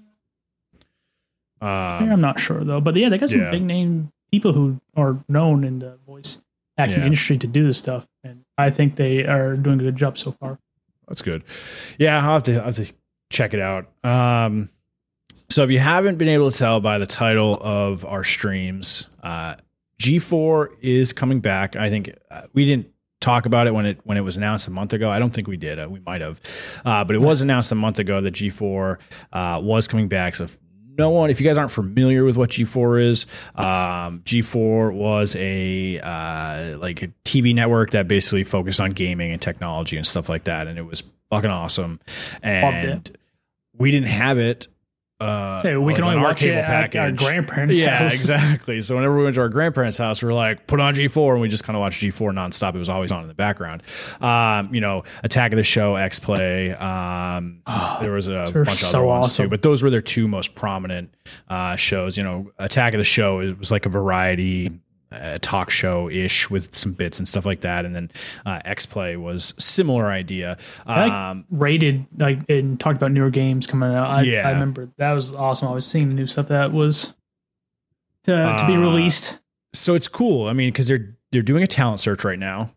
I'm not sure though, but yeah, they got some big name people who are known in the voice acting industry to do this stuff, and I think they are doing a good job so far. That's good. Yeah, I'll have to check it out. So if you haven't been able to tell by the title of our streams, G4 is coming back. I think we didn't talk about it when it was announced a month ago. I don't think we did. We might have, but it was announced a month ago that G4 was coming back. So if you guys aren't familiar with what G4 is, G4 was a TV network that basically focused on gaming and technology and stuff like that, and it was fucking awesome. And we didn't have it. We can only watch it at our grandparents' house. Yeah, exactly. So whenever we went to our grandparents' house, we were like, put on G4, and we just kind of watched G4 nonstop. It was always on in the background. Attack of the Show, X-Play. There was a bunch of other ones too, but those were their two most prominent shows. Attack of the Show, it was like a variety talk show-ish with some bits and stuff like that, and then X-Play was similar idea. Rated and talked about newer games coming out. I remember that was awesome. I was seeing the new stuff that was to be released. So it's cool. I mean, because they're doing a talent search right now.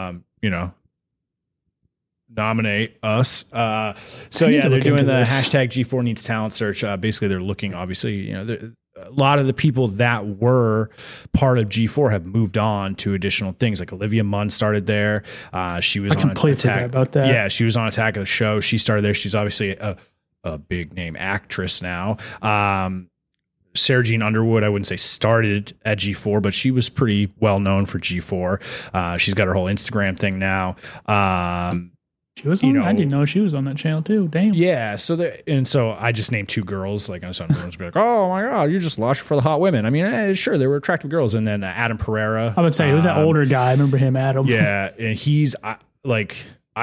Nominate us. They're doing the hashtag G4 needs talent search. Basically, they're looking. Obviously, a lot of the people that were part of G4 have moved on to additional things. Like Olivia Munn started there. She was on Attack about that. Yeah, she was on Attack of the Show. She started there. She's obviously a big name actress now. Sarah Jean Underwood, I wouldn't say started at G4, but she was pretty well known for G4. She's got her whole Instagram thing now. She was on. I didn't know she was on that channel too. Damn. Yeah. So I just named two girls. Like, some girls be like, "Oh my god, you're just lush for the hot women." I mean, sure, they were attractive girls. And then Adam Pereira. I would say it was that older guy. I remember him, Adam. Yeah, and he's I think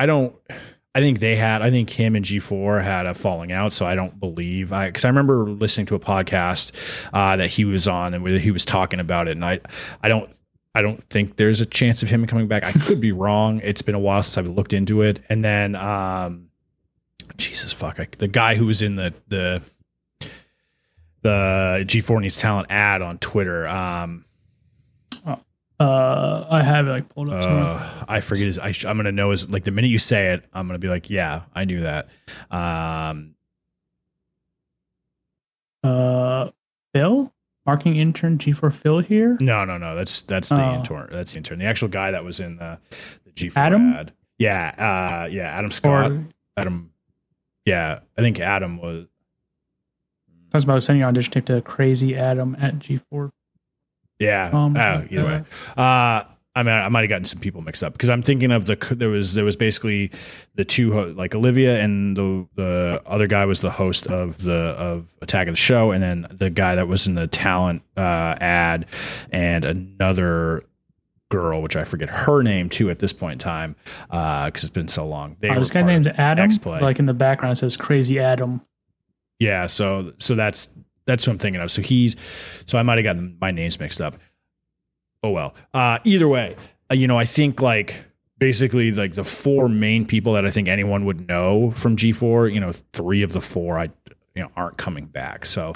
him and G4 had a falling out. So I don't believe because I remember listening to a podcast that he was on and he was talking about it, and I don't think there's a chance of him coming back. I could be wrong. It's been a while since I've looked into it. And then, the guy who was in the G4 needs talent ad on Twitter. I have it pulled up. I forget his. I'm gonna know his. Like the minute you say it, I'm gonna be like, yeah, I knew that. Phil. Marketing intern G4 Phil here? No. That's the intern. That's the intern. The actual guy that was in the G4 Adam? ad. Yeah. Adam Scott. Adam. Yeah. I think Adam was. I was about to send your audition tape to Crazy Adam at G4. Yeah. Either way. I might have gotten some people mixed up because I'm thinking of there was basically the two, like Olivia and the other guy was the host of Attack of the Show, and then the guy that was in the talent ad, and another girl, which I forget her name too at this point in time because it's been so long. This guy named Adam. X-Play. Like in the background it says Crazy Adam. Yeah, so that's what I'm thinking of. So I might have gotten my names mixed up. Oh, well, either way, I think basically the four main people that I think anyone would know from G4, three of the four, aren't coming back. So,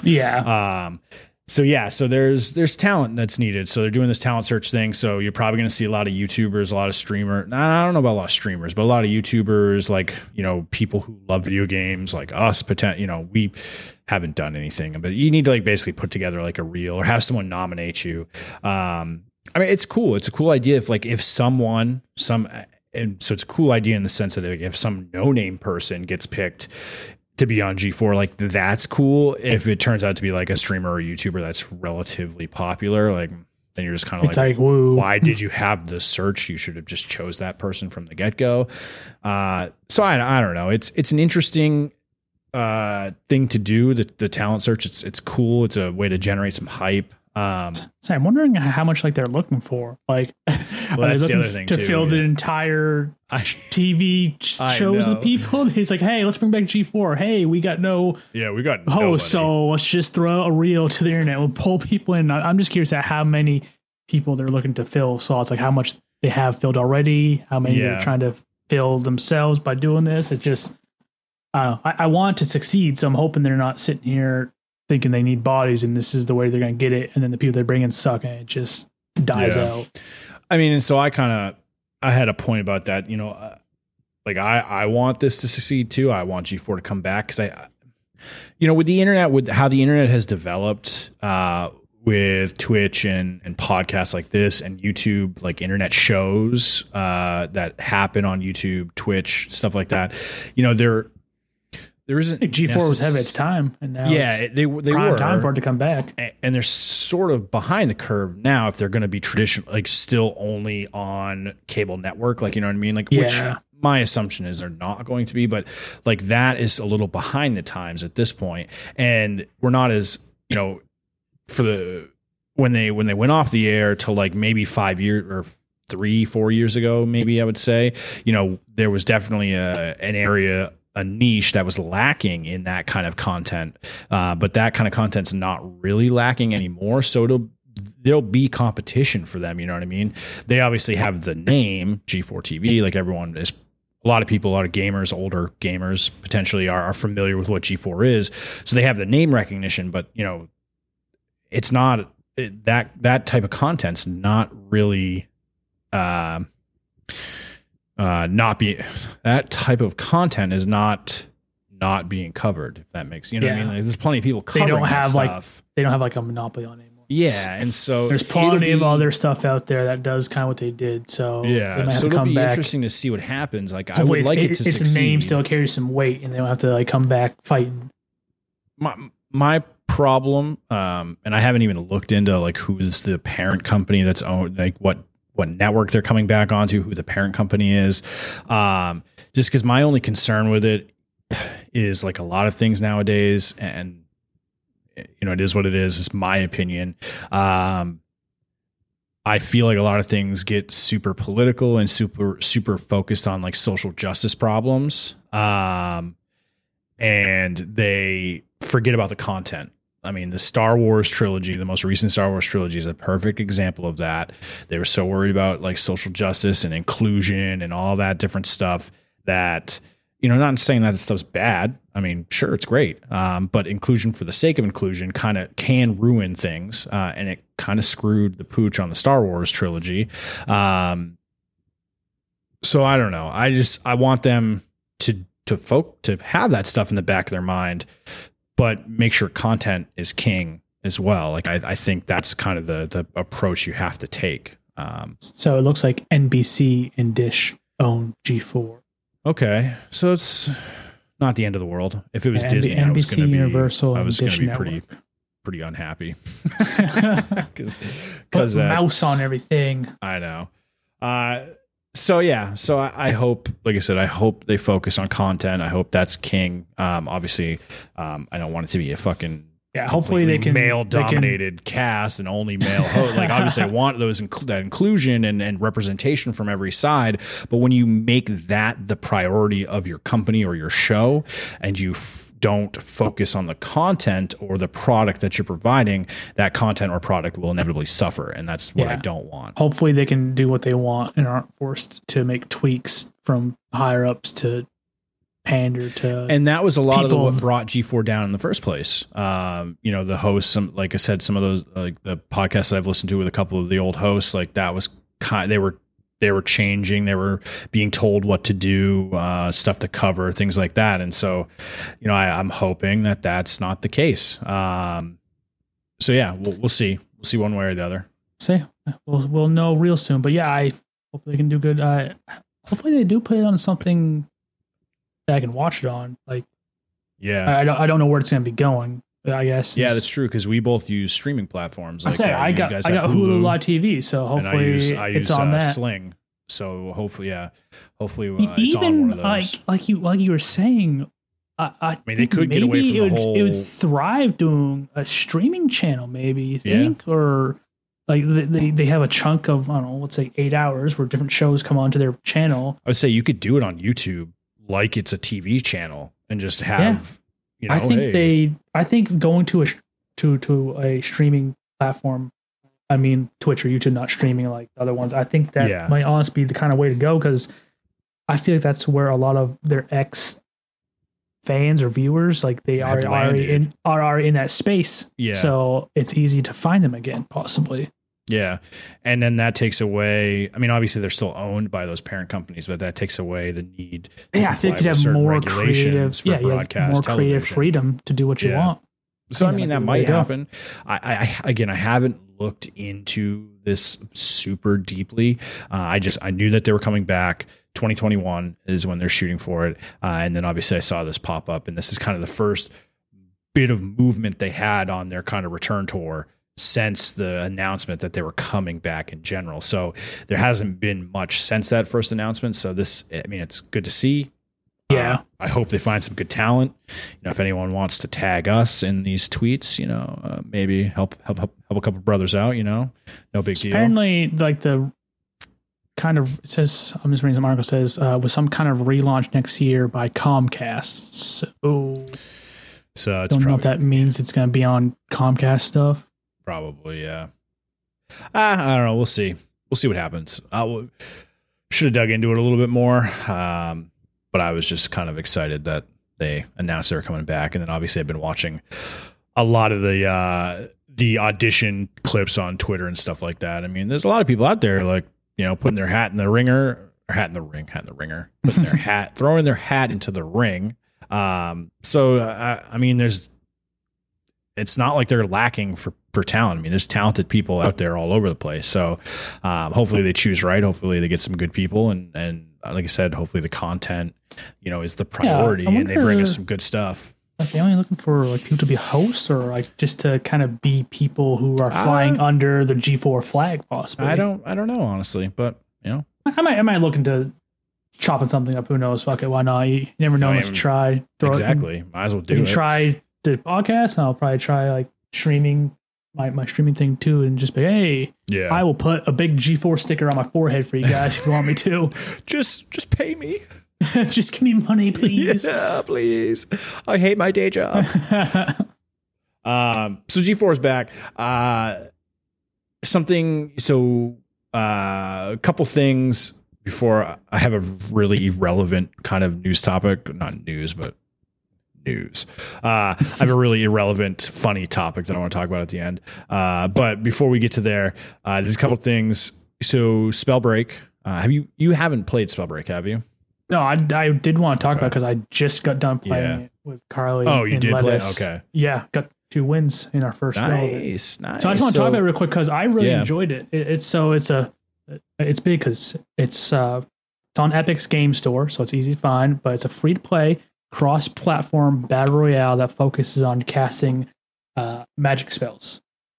so there's talent that's needed. So they're doing this talent search thing. So you're probably going to see a lot of YouTubers, a lot of streamers. I don't know about a lot of streamers, but a lot of YouTubers, people who love video games like us, we haven't done anything, but you need to basically put together a reel or have someone nominate you. It's cool. It's a cool idea if someone, and so it's a cool idea in the sense that if some no-name person gets picked to be on G4, that's cool. If it turns out to be a streamer or YouTuber that's relatively popular, then you're just kind of woo. Why did you have the search? You should have just chose that person from the get-go. So I don't know. It's an interesting thing to do, the talent search. It's cool. It's a way to generate some hype. So I'm wondering how much like they're looking for. Like, are they that's the looking other thing to too, fill the yeah. entire TV shows know. with people? He's like, hey, let's bring back G4. Hey, we got no Yeah, we got host, nobody. so let's just throw a reel to the internet. We'll pull people in. I'm just curious at how many people they're looking to fill. So it's like how much they have filled already, how many Yeah. they're trying to fill themselves by doing this. It's just, I don't know. I want to succeed, so I'm hoping they're not sitting here thinking they need bodies and this is the way they're going to get it, and then the people they bring in suck and it just dies Yeah. out. I mean, and so I had a point about that. You know, like I want this to succeed too. I want G4 to come back because with the internet, with how the internet has developed, with Twitch and podcasts like this and YouTube, like internet shows that happen on YouTube, Twitch, stuff like that. You know, there isn't. G4 was ahead of its time, and now they prime were time for it to come back. and they're sort of behind the curve now if they're going to be traditional, like still only on cable network, like, you know what I mean, like, which Yeah. my assumption is they're not going to be, but like that is a little behind the times at this point, and we're not as, you know, for the when they went off the air to like maybe 5 years or 3-4 years ago, maybe I would say, you know, there was definitely an area, a niche that was lacking in that kind of content. But that kind of content's not really lacking anymore. So there'll be competition for them. You know what I mean? They obviously have the name G4 TV, like everyone is. A lot of people, a lot of gamers, older gamers potentially are familiar with what G4 is. So they have the name recognition, but you know, it's not that type of content's not really, that type of content is not being covered, if that makes, you know what I mean? Like, there's plenty of people covering They don't have that stuff. they don't have like a monopoly on it anymore. Yeah, and so There's plenty of other stuff out there that does kind of what they did. So they yeah, might have so to it'll come be back. interesting to see what happens. Like, I Hopefully would like it to its succeed. name still carries some weight, and they don't have to like come back fighting. My problem, and I haven't even looked into like who's the parent company that's owned, like what network they're coming back onto, who the parent company is. Just because my only concern with it is like a lot of things nowadays, and you know, it is what it is. It's my opinion. I feel like a lot of things get super political and super focused on like social justice problems. And they forget about the content. I mean, the Star Wars trilogy, the most recent Star Wars trilogy, is a perfect example of that. They were so worried about like social justice and inclusion and all that different stuff that, you know, not saying that stuff's bad. I mean, sure, it's great. But inclusion for the sake of inclusion kind of can ruin things. And it kind of screwed the pooch on the Star Wars trilogy. So I don't know. I want them to have that stuff in the back of their mind, but make sure content is king as well. Like, I think that's kind of the approach you have to take. So it looks like NBC and Dish own G4. Okay, so it's not the end of the world. If it was Yeah, Disney, NBC, I was going to be, Universal, I was and going to be Dish pretty unhappy because Put mouse on everything. I know. So yeah, so I hope, like I said, I hope they focus on content. I hope that's king. Obviously, I don't want it to be a fucking Hopefully they can male dominated cast and only male host. Like, obviously I want those that inclusion and representation from every side, but when you make that the priority of your company or your show, and you don't focus on the content or the product that you're providing, that content or product will inevitably suffer, and that's what I don't want. Hopefully they can do what they want and aren't forced to make tweaks from higher ups to pander to. And that was a lot people. of what brought G4 down in the first place. You know, the hosts, like I said, some of those, like the podcasts I've listened to with a couple of the old hosts, like that was they were changing, they were being told what to do, stuff to cover, things like that. And so, you know, I'm hoping that that's not the case. So yeah, we'll see. We'll see one way or the other. We'll know real soon. But yeah, I hope they can do good. Hopefully they do put it on something that I can watch it on. Like, yeah, I don't know where it's going to be going. I guess. Yeah, that's true, because we both use streaming platforms. Like, I got Hulu Live TV, so hopefully I use it's on that. Sling. So hopefully it's on Even one of those. like you were saying, I mean, they could get away from the whole. It would thrive doing a streaming channel, maybe you think, or like they have a chunk of, I don't know, let's say 8 hours where different shows come onto their channel. I would say you could do it on YouTube like it's a TV channel and just have. You know, I think going to a streaming platform. I mean, Twitch or YouTube, not streaming like the other ones. I think that might honestly be the kind of way to go, because I feel like that's where a lot of their ex fans or viewers, like they are in that space. Yeah. So it's easy to find them again, possibly. Yeah. And then that takes away, I mean, obviously they're still owned by those parent companies, but that takes away the need to I think you'd have more creative, broadcast, more creative freedom to do what you want. So I mean, that might happen. I haven't looked into this super deeply. I knew that they were coming back. 2021 is when they're shooting for it. And then obviously I saw this pop up, and this is kind of the first bit of movement they had on their kind of return tour since the announcement that they were coming back in general. So there hasn't been much since that first announcement. So it's good to see. Yeah. I hope they find some good talent. You know, if anyone wants to tag us in these tweets, you know, maybe help a couple brothers out, you know, no big deal. Apparently, like the kind of, it says, I'm just reading some article, says, with some kind of relaunch next year by Comcast. So it's don't know if that means it's going to be on Comcast stuff. Probably, yeah. I don't know. We'll see. We'll see what happens. Should have dug into it a little bit more. But I was just kind of excited that they announced they were coming back. And then obviously I've been watching a lot of the audition clips on Twitter and stuff like that. I mean, there's a lot of people out there, like, you know, putting their hat in the ringer, putting their hat, throwing their hat into the ring. So I mean, it's not like they're lacking for talent. I mean, there's talented people out there all over the place. So hopefully they choose right. Hopefully they get some good people. And like I said, hopefully the content, you know, is the priority, and they bring us some good stuff. Are they only looking for like people to be hosts, or like just to kind of be people who are flying under the G4 flag, possibly? I don't know, honestly, but you know, I might look into chopping something up. Who knows? Fuck it, why not? You never know. Let's try. Exactly. Might as well do it. Try the podcast, and I'll probably try like streaming my streaming thing too, and just be, hey, I will put a big G4 sticker on my forehead for you guys if you want me to. just pay me. Just give me money, please. Yeah, please. I hate my day job. So G4 is back. A couple things before I have a really irrelevant kind of news topic. Not news, but news. I have a really irrelevant, funny topic that I want to talk about at the end. But before we get to there, there's a couple things. So Spellbreak, you haven't played Spellbreak, have you? No, I did want to talk about it because I just got done playing it with Carly. Oh, you did play? Okay. Yeah, got 2 wins in our first round. Nice. So I just want to talk about it real quick because I really enjoyed it. It's big because it's on Epic's Game Store, so it's easy to find, but it's a free to play cross-platform battle royale that focuses on casting magic spells.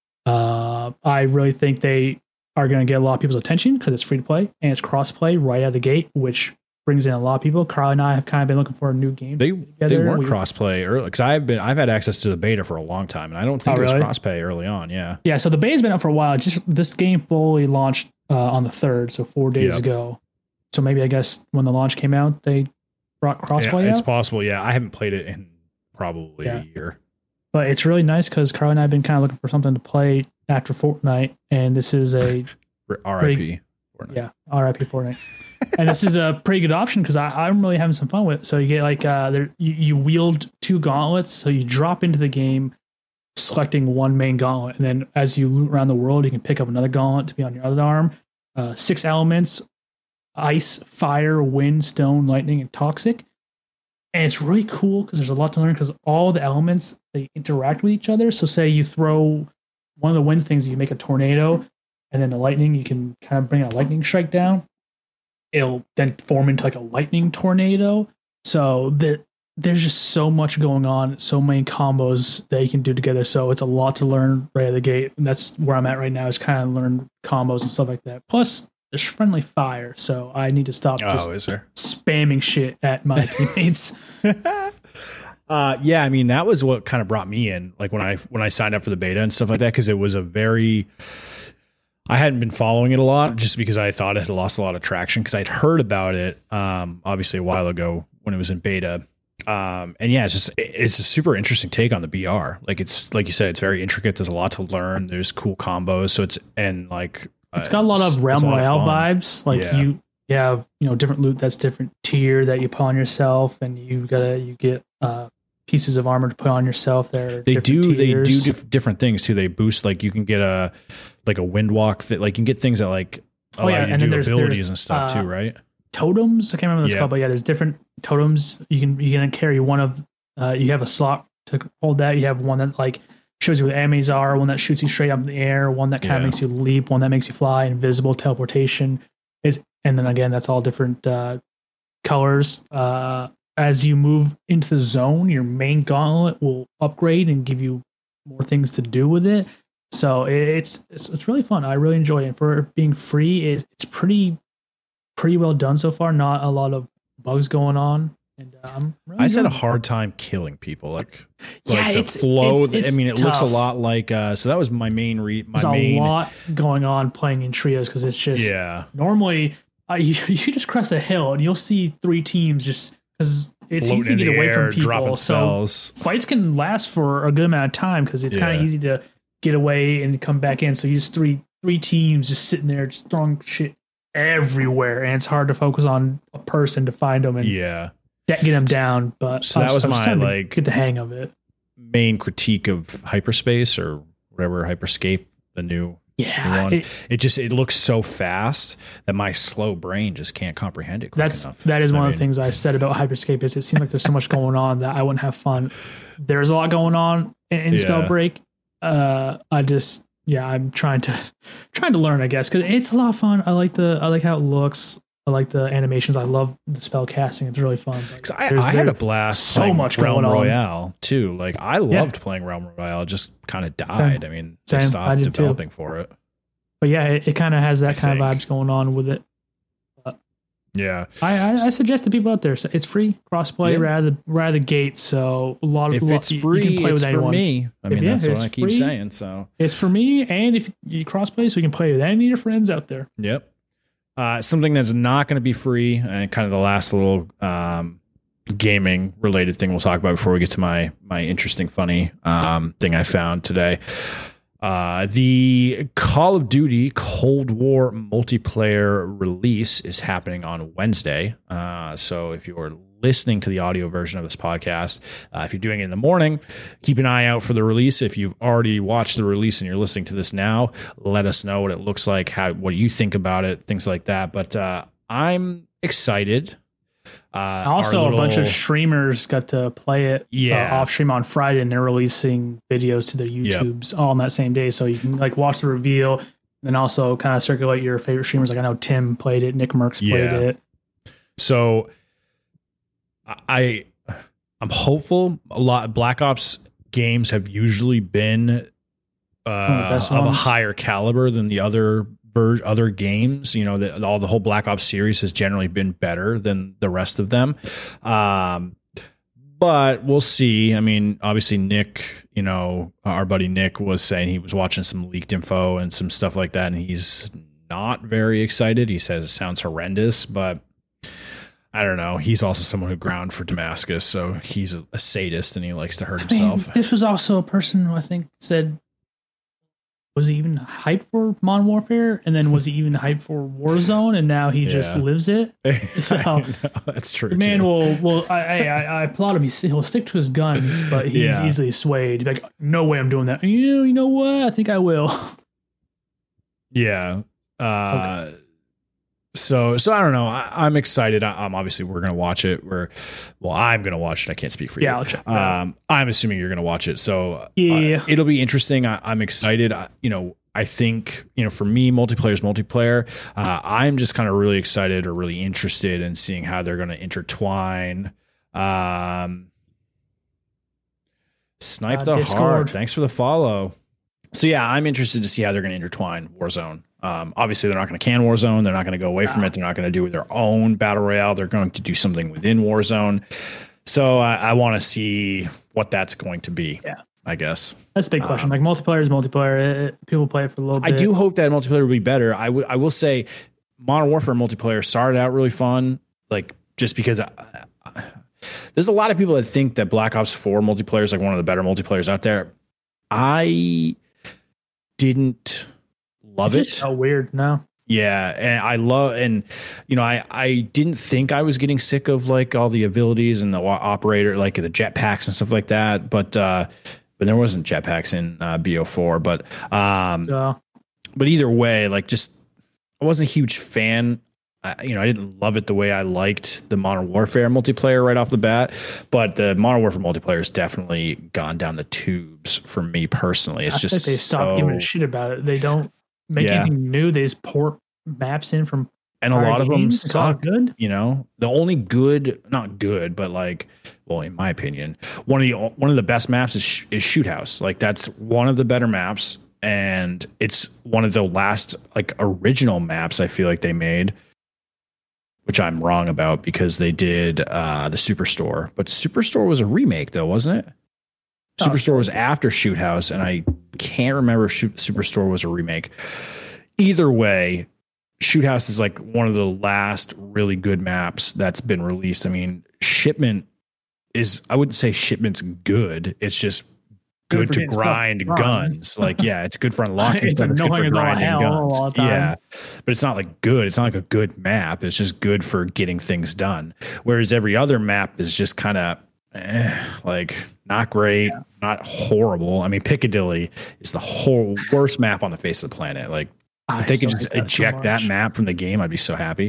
I really think they are going to get a lot of people's attention because it's free to play and it's cross-play right out of the gate, which brings in a lot of people. Carl and I have kind of been looking for a new game. They weren't cross-play early because I've had access to the beta for a long time, and I don't think it was cross-play early on. Yeah. So the beta's been up for a while. Just this game fully launched on the 3rd, so 4 days ago. So maybe I guess when the launch came out, they brought crossplay out? It's possible, yeah. I haven't played it in probably a year. But it's really nice because Carl and I have been kind of looking for something to play after Fortnite, and this is a... R.I.P. Fortnite. Yeah, R.I.P. Fortnite. And this is a pretty good option because I'm really having some fun with it. So you get like, you wield 2 gauntlets, so you drop into the game selecting one main gauntlet, and then as you loot around the world, you can pick up another gauntlet to be on your other arm. 6 elements: ice, fire, wind, stone, lightning, and toxic. And it's really cool because there's a lot to learn because all the elements, they interact with each other. So say you throw one of the wind things, you make a tornado, and then the lightning, you can kind of bring a lightning strike down. It'll then form into like a lightning tornado. So there's just so much going on, so many combos that you can do together. So it's a lot to learn right out of the gate. And that's where I'm at right now, is kind of learn combos and stuff like that. Plus, there's friendly fire, so I need to stop just spamming shit at my teammates. Yeah, I mean, that was what kind of brought me in, like when I signed up for the beta and stuff like that, because it was I hadn't been following it a lot just because I thought it had lost a lot of traction because I'd heard about it, obviously a while ago when it was in beta. And yeah, it's a super interesting take on the BR. Like it's, like you said, it's very intricate. There's a lot to learn. There's cool combos. So it's got a lot of Realm Royale vibes. Like you have, different loot that's different tier that you put on yourself, and you get pieces of armor to put on yourself. They do different things too. They boost, like you can get a windwalk that, like you can get things that like allow you to do abilities and stuff too, right? Totems. I can't remember what it's called, but yeah, there's different totems. You can carry one of. You have a slot to hold that. You have one that like shows you where the enemies are. One that shoots you straight up in the air. One that kind of makes you leap. One that makes you fly. Invisible teleportation and then again, that's all different colors. As you move into the zone, your main gauntlet will upgrade and give you more things to do with it. So it's really fun. I really enjoy it. And for being free, it's pretty well done so far. Not a lot of bugs going on. And really I just had a hard time killing people. Like the flow. It looks a lot like. So that was my main. There's a lot going on playing in trios because it's just normally you just crest a hill and you'll see 3 teams just because it's easy to get away from people. So fights can last for a good amount of time because it's kind of easy to get away and come back in. So you just three teams just sitting there just throwing shit everywhere, and it's hard to focus on a person to find them and get them down. But so that was my get the hang of it. Main critique of Hyperspace or whatever, Hyperscape, the new one. It looks so fast that my slow brain just can't comprehend it quick enough. That is one of the things I said about Hyperscape is it seemed like there's so much going on that I wouldn't have fun. There's a lot going on in Spellbreak. I'm trying to learn, I guess, because it's a lot of fun. I like how it looks. I like the animations. I love the spell casting. It's really fun. I had a blast. So much Realm going on. Royale too. Like I loved playing Realm Royale. It just kind of died. I mean, they stopped developing for it. But yeah, it kind of has that kind of vibes going on with it. But I suggest to people out there. So it's free crossplay right out of the gate. So a lot of if it's free, you can play it's with anyone. For me. I mean, that's what I keep saying. So it's for me, and if you crossplay, so you can play with any of your friends out there. Yep. Something that's not going to be free, and kind of the last little gaming related thing we'll talk about before we get to my interesting, funny thing I found today. The Call of Duty Cold War multiplayer release is happening on Wednesday. So if you're listening to the audio version of this podcast, if you're doing it in the morning, keep an eye out for the release. If you've already watched the release and you're listening to this now, let us know what it looks like, what do you think about it, things like that. But I'm excited. Also, a bunch of streamers got to play it off stream on Friday, and they're releasing videos to their YouTubes all on that same day. So you can like watch the reveal and also kind of circulate your favorite streamers. Like I know Tim played it, Nick Merckx played it. So I'm hopeful. A lot Black Ops games have usually been of a higher caliber than the other games. You know, the whole Black Ops series has generally been better than the rest of them. But we'll see. I mean, obviously Nick, our buddy Nick was saying he was watching some leaked info and some stuff like that, and he's not very excited. He says it sounds horrendous, but I don't know. He's also someone who ground for Damascus, so he's a sadist and he likes to hurt himself. This was also a person who I think said, was he even hyped for Modern Warfare? And then was he even hyped for Warzone? And now he just lives it. So that's true. The man I applaud him. He'll stick to his guns, but he's easily swayed. Like, no way I'm doing that. You know what? I think I will. Yeah. So I don't know. I'm excited. Obviously we're going to watch it. I'm going to watch it. I can't speak for you. Yeah, I'll check. I'm assuming you're going to watch it. So it'll be interesting. I'm excited. I think, for me, multiplayer. I'm just kind of really excited or really interested in seeing how they're going to intertwine. Snipe the Discord. Heart. Thanks for the follow. So yeah, I'm interested to see how they're going to intertwine Warzone. Obviously, they're not going to can Warzone. They're not going to go away from it. They're not going to do their own battle royale. They're going to do something within Warzone. So I want to see what that's going to be. Yeah. I guess That's a big question. Like multiplayer is multiplayer. People play it for a little bit. I do hope that multiplayer will be better. I will say Modern Warfare multiplayer started out really fun. Like just because there's a lot of people that think that Black Ops 4 multiplayer is like one of the better multiplayers out there. I didn't love it. So weird. No. Yeah, and I didn't think I was getting sick of like all the abilities and the operator, like the jetpacks and stuff like that. But there wasn't jetpacks in BO4. But either way, like just I wasn't a huge fan. I didn't love it the way I liked the Modern Warfare multiplayer right off the bat. But the Modern Warfare multiplayer has definitely gone down the tubes for me personally. It's just they stopped giving a shit about it. They don't make anything new. They just port maps in from and a lot of them suck. Good. The only good, not good, but like, well, in my opinion, one of the best maps is Shoot House. Like that's one of the better maps, and it's one of the last like original maps I feel like they made, which I'm wrong about because they did the Superstore, but Superstore was a remake though, wasn't it? Superstore was after Shoot House, and I can't remember if Superstore was a remake. Either way, Shoot House is like one of the last really good maps that's been released. I mean, Shipment is, I wouldn't say Shipment's good. It's just good to grind guns. Like, yeah, it's good for unlocking it's stuff. It's good for grinding guns. Yeah, but it's not like good. It's not like a good map. It's just good for getting things done. Whereas every other map is just kind of like not great, not horrible. I mean, Piccadilly is the worst map on the face of the planet. Like, if they could just eject that map from the game, I'd be so happy.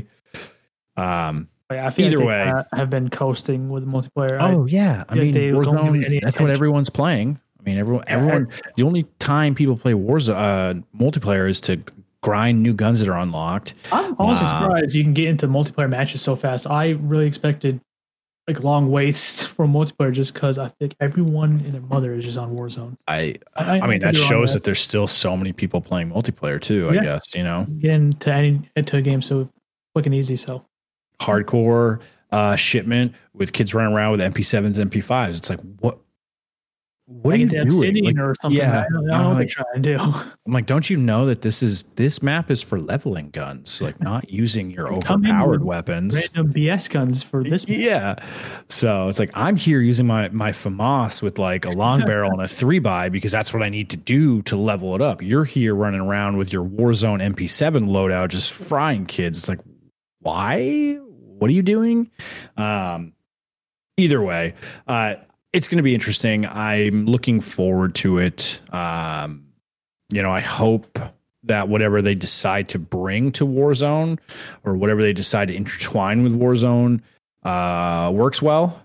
I feel either like way, have been coasting with multiplayer. I mean, Warzone, that's what everyone's playing. I mean, everyone. The only time people play Warzone multiplayer is to grind new guns that are unlocked. I'm also surprised you can get into multiplayer matches so fast. I really expected like long waits for multiplayer just because I think everyone and their mother is just on Warzone. I mean, that shows that there's still so many people playing multiplayer too. I guess get into a game so quick and easy. So hardcore Shipment with kids running around with MP7s, MP5s. It's like what are you doing? Like, or something. Yeah, I don't know what they're trying to do. I'm like, don't you know that this map is for leveling guns, like not using your overpowered weapons. Random BS guns for this. Yeah. So it's like I'm here using my FAMAS with like a long barrel and a 3x because that's what I need to do to level it up. You're here running around with your Warzone MP7 loadout, just frying kids. It's like, why? What are you doing? Either way, it's going to be interesting. I'm looking forward to it. I hope that whatever they decide to bring to Warzone or whatever they decide to intertwine with Warzone works well.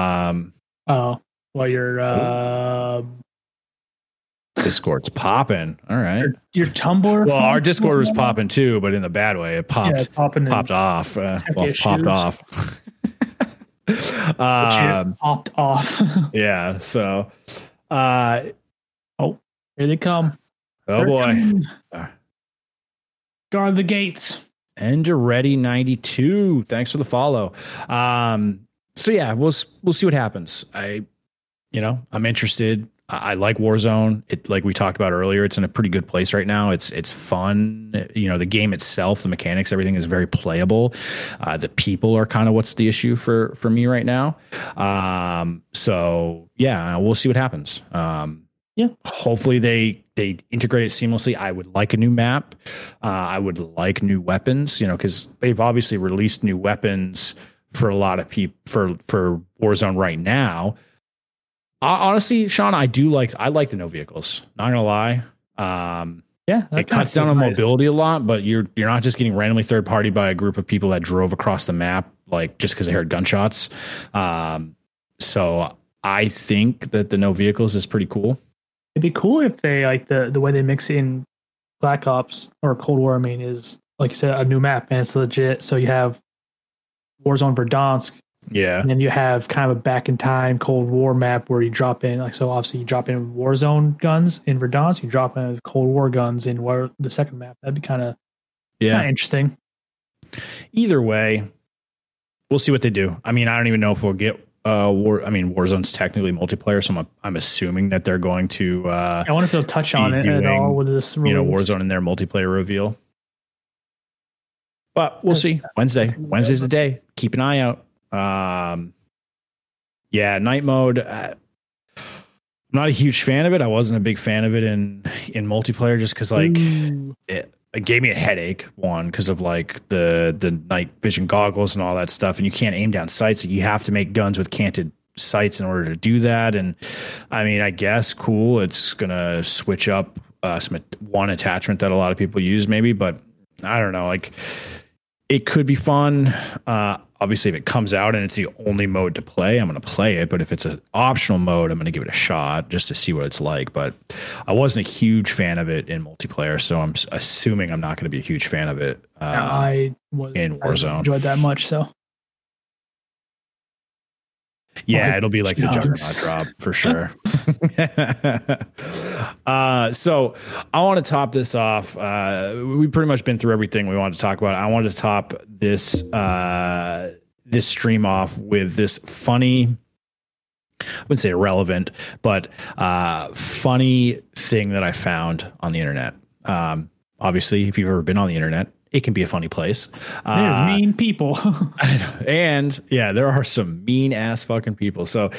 Your Discord's popping. All right. Your Tumblr. Well, our Discord was popping too, but in the bad way. It popped off. Popped off. Popped off. Yeah. So, here they come. Oh boy. Guard the gates. And you're ready. 92. Thanks for the follow. So yeah, we'll see what happens. I'm interested. I like Warzone. It, like we talked about earlier, it's in a pretty good place right now. It's fun. The game itself, the mechanics, everything is very playable. The people are kind of what's the issue for me right now. So yeah, we'll see what happens. Hopefully they integrate it seamlessly. I would like a new map. I would like new weapons, because they've obviously released new weapons for a lot of people for Warzone right now. Honestly, Sean, I like the no vehicles. Not gonna lie. It cuts down on mobility a lot, but you're not just getting randomly third party by a group of people that drove across the map, like just because they heard gunshots. So I think that the no vehicles is pretty cool. It'd be cool if they like the way they mix in Black Ops or Cold War. I mean, is like you said, a new map and it's legit. So you have Warzone Verdansk. Yeah. And then you have kind of a back in time Cold War map where you drop in, obviously you drop in Warzone guns in Verdansk, you drop in Cold War guns in the second map. That'd be kind of interesting. Either way, we'll see what they do. I mean, I don't even know if we'll get Warzone's technically multiplayer, so I'm assuming that they're going to. I wonder if they'll touch on it at all with this release. Warzone in their multiplayer reveal. But we'll see. Wednesday's the day. Keep an eye out. Night mode. I'm not a huge fan of it. I wasn't a big fan of it in multiplayer just because it gave me a headache. One, because of like the night vision goggles and all that stuff, and you can't aim down sights. You have to make guns with canted sights in order to do that. And I mean, I guess cool. It's gonna switch up one attachment that a lot of people use, maybe, but I don't know. Like, it could be fun. Obviously, if it comes out and it's the only mode to play, I'm going to play it. But if it's an optional mode, I'm going to give it a shot just to see what it's like. But I wasn't a huge fan of it in multiplayer, so I'm assuming I'm not going to be a huge fan of it in Warzone. I enjoyed that much, so. Yeah, it'll be like the Juggernaut drop for sure. So I want to top this off. We've pretty much been through everything we wanted to talk about. I wanted to top this stream off with this funny, I wouldn't say irrelevant, but funny thing that I found on the internet. Obviously, if you've ever been on the internet, it can be a funny place. They're mean people. And yeah, there are some mean ass fucking people. So,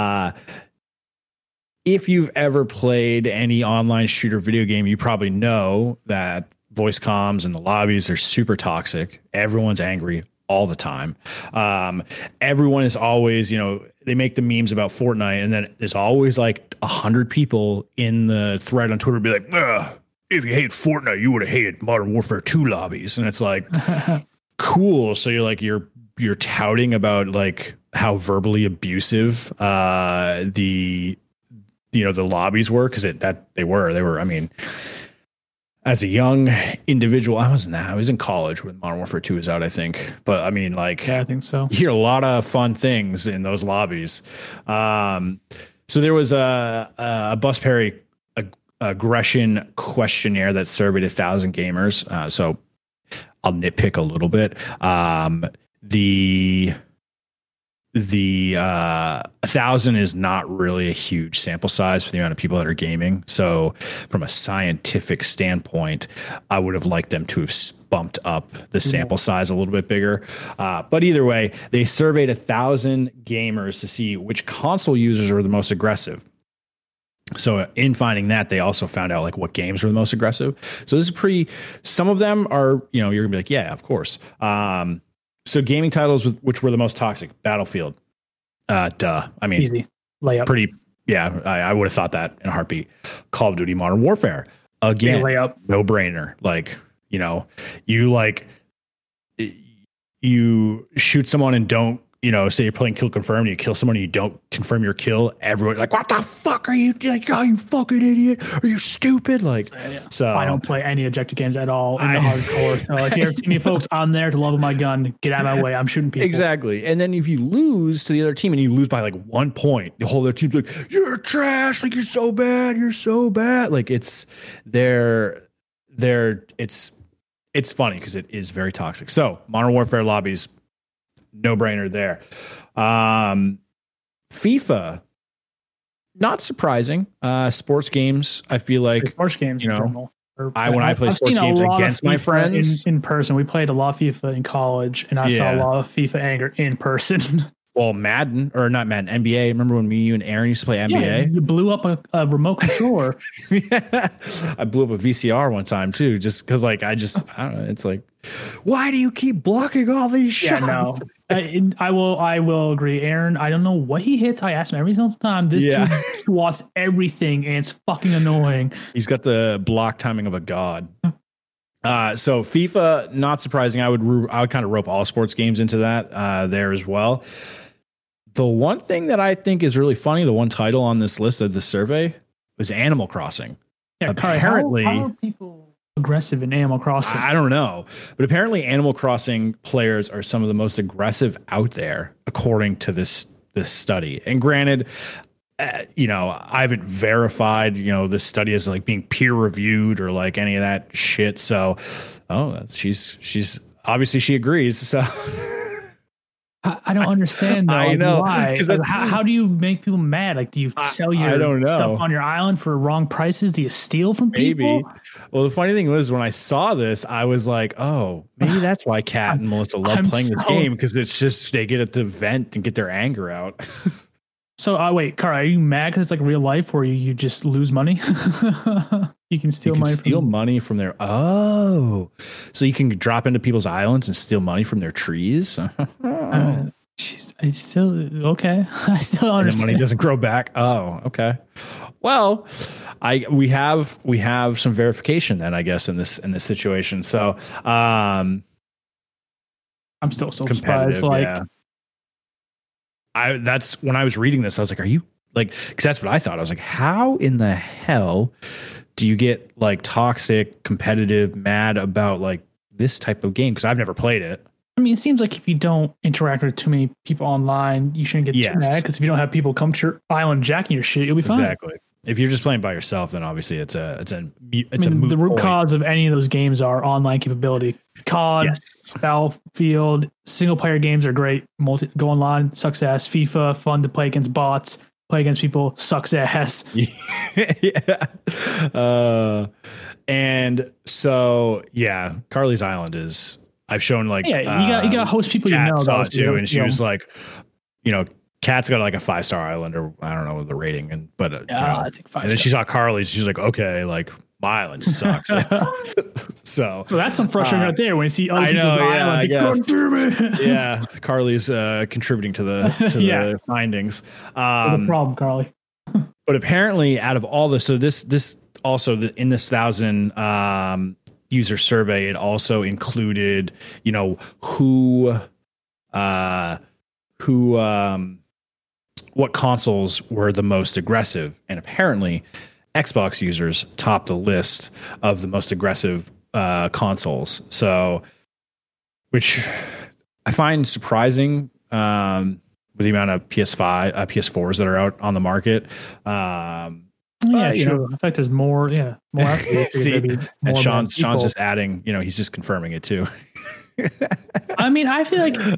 if you've ever played any online shooter video game, you probably know that voice comms and the lobbies are super toxic. Everyone's angry all the time. Everyone is always, they make the memes about Fortnite, and then there's always like 100 people in the thread on Twitter be like, ugh, if you hate Fortnite, you would have hated Modern Warfare 2 lobbies. And it's like, cool. So you're touting about like how verbally abusive the lobbies were, because they were. I mean, as a young individual, I was in college when Modern Warfare 2 was out, I think. But I mean, like, yeah, I think so. You hear a lot of fun things in those lobbies. So there was a Bus Perry aggression questionnaire that surveyed 1,000 gamers. So I'll nitpick a little bit. The 1,000 is not really a huge sample size for the amount of people that are gaming. So from a scientific standpoint, I would have liked them to have bumped up the sample size a little bit bigger. But either way, they surveyed 1,000 gamers to see which console users were the most aggressive. So in finding that, they also found out like what games were the most aggressive. So this is some of them are, you're gonna be like, yeah, of course. So gaming titles which were the most toxic: Battlefield. Duh. I mean, easy layup. Pretty. Yeah, I would have thought that in a heartbeat. Call of Duty: Modern Warfare. Again, layup. No brainer. Like, you shoot someone and don't, say you're playing kill confirm, and you kill someone and you don't confirm your kill. Everyone like, what the fuck are you like? Oh, you fucking idiot! Are you stupid? Like, so I don't play any objective games at all in the hardcore. So if you ever see me folks on there to level my gun, get out of my way. I'm shooting people. Exactly. And then if you lose to the other team and you lose by like 1 point, the whole other team's like, you're trash. Like, you're so bad. You're so bad. Like, it's funny because it is very toxic. So Modern Warfare lobbies, no brainer there. FIFA, not surprising. Sports games, I feel like sports games, when I play sports games against my friends in person. We played a lot of FIFA in college, and I saw a lot of FIFA anger in person. Well, Madden, or not Madden, NBA. Remember when you and Aaron used to play NBA? Yeah, you blew up a remote controller. Yeah. I blew up a VCR one time too, just because I don't know. It's like, why do you keep blocking all these shots? Yeah, no. I will agree. Aaron, I don't know what he hits. I ask him every single time. This dude swats everything, and it's fucking annoying. He's got the block timing of a god. So FIFA, not surprising. I would kind of rope all sports games into that there as well. The one thing that I think is really funny, the one title on this list of the survey, was Animal Crossing. Yeah, apparently, how are people aggressive in Animal Crossing? I don't know, but apparently Animal Crossing players are some of the most aggressive out there, according to this study. And granted, I haven't verified, this study as like being peer reviewed or like any of that shit. So, she's obviously she agrees. So I don't understand though. I know, why. 'cause Like, how do you make people mad? Like, do you sell your I don't know. stuff on your island for wrong prices? Do you steal from people? Maybe. Well, the funny thing was when I saw this, I was like, oh, maybe that's why Kat and Melissa love playing this game, because it's just they get it to vent and get their anger out. So, wait, Carl, are you mad because it's like real life where you just lose money? You can steal money from their so you can drop into people's islands and steal money from their trees. I still okay. I still And the understand. money doesn't grow back. Oh, okay. Well, we have some verification then, I guess, in this situation. So I'm still so surprised. Like, yeah. That's when I was reading this, I was like, are you like, because that's what I thought. I was like, how in the hell do you get like toxic, competitive, mad about like this type of game? Because I've never played it. I mean, it seems like if you don't interact with too many people online, you shouldn't get too mad, because if you don't have people come to your island jacking your shit, you'll be fine. Exactly. If you're just playing by yourself, then obviously it's a the root cause of any of those games are online capability. COD, Battlefield, single player games are great. Go online, sucks ass. FIFA, fun to play against bots. Play against people, sucks ass. Yeah. And so Carly's Island is. I've shown like you got to host people you know saw though, too, and she was like, Kat's got like a 5-star island, or I don't know the rating, I think 5. And then she saw Carly's, she's like, okay, like my island sucks. so that's some frustration right there when you see other I know, people's island. Yeah, Carly's contributing to the findings. The problem, Carly. But apparently, out of all this, so this also in this 1,000 user survey, it also included, what consoles were the most aggressive, and apparently Xbox users topped the list of the most aggressive consoles. So, which I find surprising with the amount of PS4s that are out on the market. Sure. In fact, there's more. Yeah, more. See, and Sean's just adding. He's just confirming it too. I mean, I feel like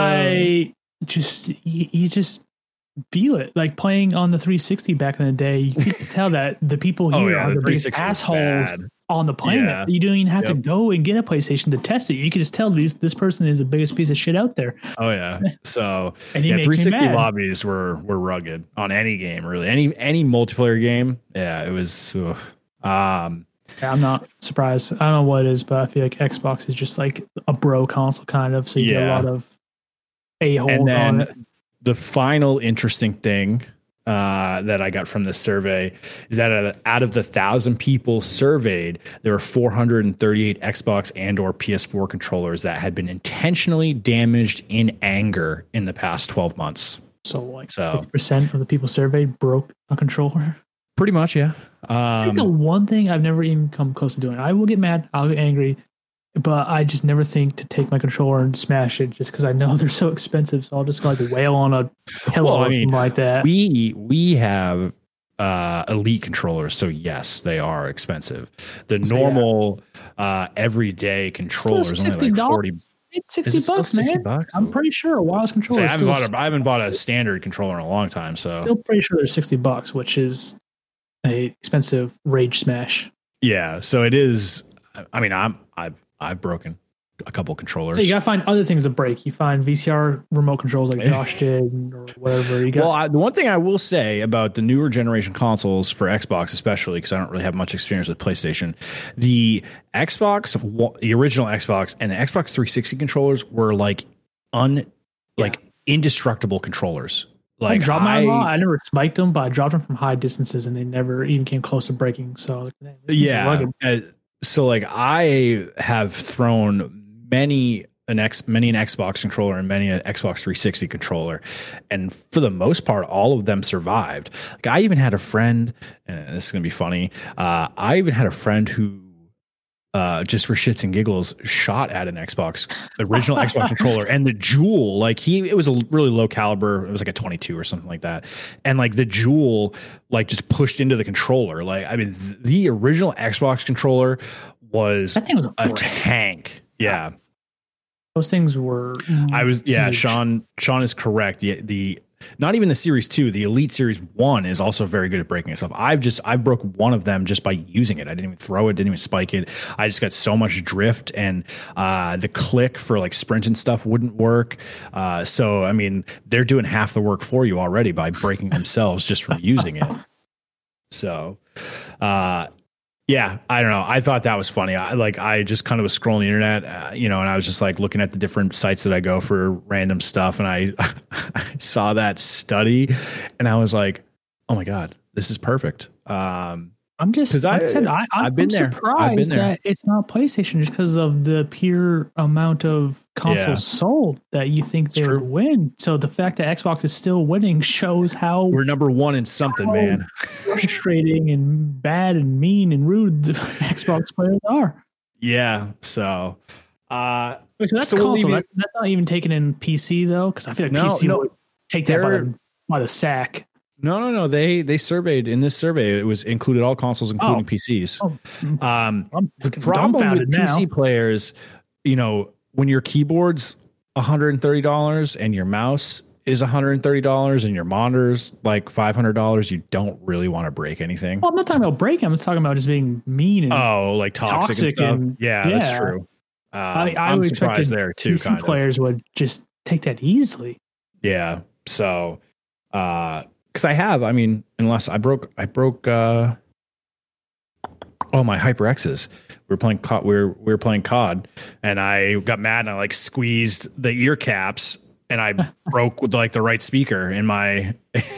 you just feel it, like playing on the 360 back in the day. You could tell that the people here are the biggest assholes on the planet. Yeah. You don't even have to go and get a PlayStation to test it. You can just tell this person is the biggest piece of shit out there. Oh yeah. So 360 lobbies were rugged on any game, really. Any multiplayer game. Yeah, it was. I'm not surprised. I don't know what it is, but I feel like Xbox is just like a bro console kind of. So you get a lot of a-holes on it. The final interesting thing that I got from this survey is that out of the 1,000 people surveyed, there were 438 Xbox and or PS4 controllers that had been intentionally damaged in anger in the past 12 months. So 50% of the people surveyed broke a controller? Pretty much, yeah. I think the one thing I've never even come close to doing, I will get mad, I'll get angry, but I just never think to take my controller and smash it just because I know they're so expensive. So I'll just like wail on a pillow or something like that. We have elite controllers, so yes, they are expensive. The normal everyday controller is only like $40. It's $60, man. $60? I'm pretty sure a wireless controller. I haven't bought a standard controller in a long time, so still pretty sure they're $60, which is a expensive rage smash. Yeah, so it is. I mean, I've broken a couple controllers. So you gotta find other things to break. You find VCR remote controls like Josh did, or whatever. The one thing I will say about the newer generation consoles for Xbox, especially because I don't really have much experience with PlayStation, the original Xbox and the Xbox 360 controllers were like indestructible controllers. Like I dropped mine a lot. I never spiked them, but I dropped them from high distances, and they never even came close to breaking. So so like I have thrown many an Xbox controller and many an Xbox 360 controller, and for the most part, all of them survived. Like I even had a friend, and this is gonna be funny. I even had a friend who, just for shits and giggles, shot at an original Xbox controller, and the jewel, it was a really low caliber. It was like a 22 or something like that. And like the jewel, just pushed into the controller. Like, I mean, the original Xbox controller was that thing was a tank. Yeah. Those things were. Huge. Sean is correct. The not even the Series 2, the Elite Series 1 is also very good at breaking stuff. I broke one of them just by using it. I didn't even throw it, didn't even spike it. I just got so much drift, and the click for like sprint and stuff wouldn't work. So, I mean, they're doing half the work for you already by breaking themselves just from using it. So, yeah, I don't know. I thought that was funny. I just kind of was scrolling the internet, and I was just like looking at the different sites that I go for random stuff. And I saw that study and I was like, oh my God, this is perfect. I'm just, like I said, I've been surprised that it's not PlayStation just because of the pure amount of consoles sold that you think they would win. So the fact that Xbox is still winning shows how we're number one in something, man. Frustrating and bad and mean and rude the Xbox players are. Yeah. So, so that's console. That's not even taken in PC though, because I feel like PC would take that by the sack. No. They surveyed in this survey. It was included all consoles, including PCs. The problem with PC players, when your keyboard's $130 and your mouse is $130 and your monitor's like $500, you don't really want to break anything. Well, I'm not talking about breaking. I'm just talking about just being mean and like toxic and stuff. Yeah, that's true. I would expect there too. PC players would just take that easily. Yeah. So, because I have, unless I broke my HyperXs. We were playing COD, and I got mad and I like squeezed the ear caps, and I broke with like the right speaker in my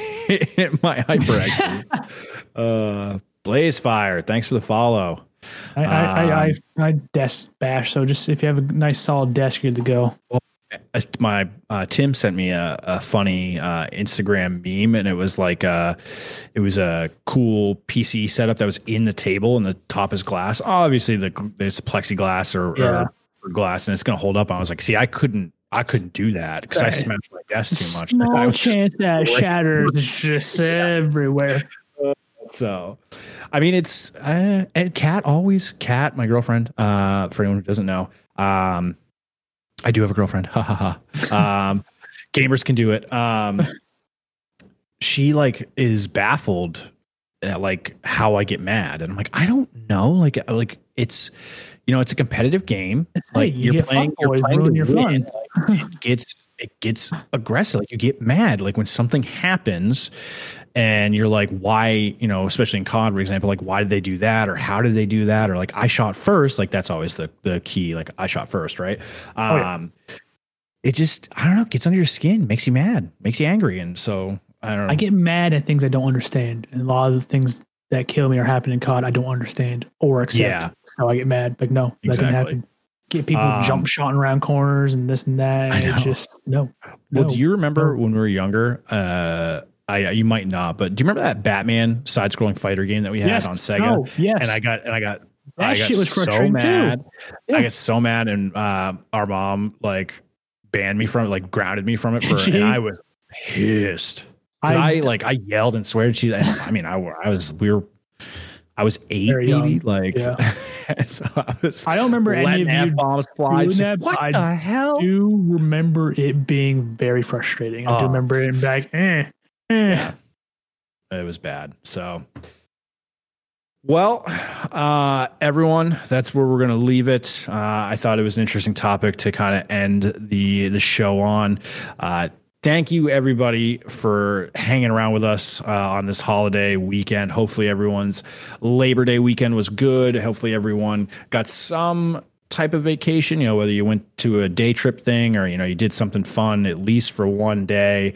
HyperX. Blaze Fire, thanks for the follow. I desk bash, so just if you have a nice solid desk, you're good to go. My Tim sent me a funny Instagram meme, and it was like it was a cool PC setup that was in the table, and the top is glass. Obviously, it's plexiglass or glass, and it's going to hold up. I was like, see, I couldn't do that because I smashed my desk too much. Small chance that shatters just everywhere. So, it's and Kat, my girlfriend. For anyone who doesn't know, I do have a girlfriend. Ha ha ha. Gamers can do it. She is baffled at how I get mad, and I'm like, I don't know. Like it's it's a competitive game. It's you're playing your fun. It gets aggressive. Like you get mad when something happens. And you're like, why, especially in COD, for example, why did they do that? Or how did they do that? Or I shot first. That's always the key. I shot first, right? It just, I don't know, gets under your skin, makes you mad, makes you angry. And so, I don't know. I get mad at things I don't understand. And a lot of the things that kill me or happen in COD, I don't understand or accept. Yeah. So I get mad. No, that didn't happen. Get people jump shotting around corners and this and that. It's just, no. Well, do you remember when we were younger, you might not, but do you remember that Batman side-scrolling fighter game that we had on Sega? Oh, yes. And I got shit was so mad. Yeah. I got so mad, and our mom banned me from it, grounded me from it and I was pissed. I yelled and swear. I was 8 maybe. So I don't remember any of you bombs fly. What the hell? I do remember it being very frustrating. I do remember it back. Yeah, it was bad. So, well, everyone, that's where we're going to leave it. I thought it was an interesting topic to kind of end the show on. Thank you, everybody, for hanging around with us on this holiday weekend. Hopefully, everyone's Labor Day weekend was good. Hopefully, everyone got some type of vacation, whether you went to a day trip thing or, you did something fun, at least for one day.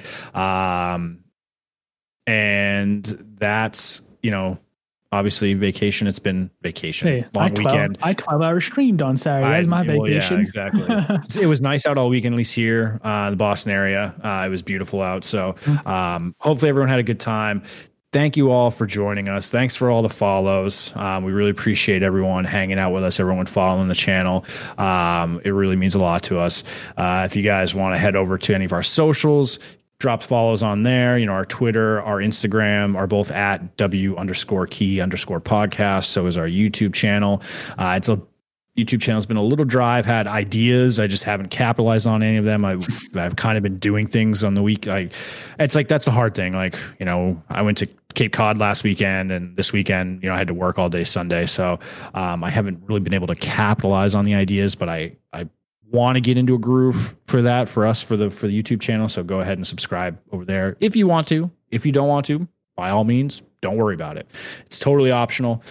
And that's, obviously vacation. It's been vacation. Hey, long weekend. I 12-hour streamed on Saturday. That was my vacation. Yeah, exactly. It was nice out all weekend, at least here in the Boston area. It was beautiful out. So hopefully everyone had a good time. Thank you all for joining us. Thanks for all the follows. We really appreciate everyone hanging out with us, everyone following the channel. It really means a lot to us. If you guys want to head over to any of our socials, drop follows on there. Our Twitter, our Instagram are both at W_key_podcast. So is our YouTube channel. It's a YouTube channel has been a little dry. I've had ideas. I just haven't capitalized on any of them. I've kind of been doing things on the week. It's like, that's a hard thing. Like, you know, I went to Cape Cod last weekend, and this weekend, you know, I had to work all day Sunday. So I haven't really been able to capitalize on the ideas, but I want to get into a groove for that, for us, for the YouTube channel. So go ahead and subscribe over there if you want to. If you don't want to, by all means, don't worry about it. It's totally optional.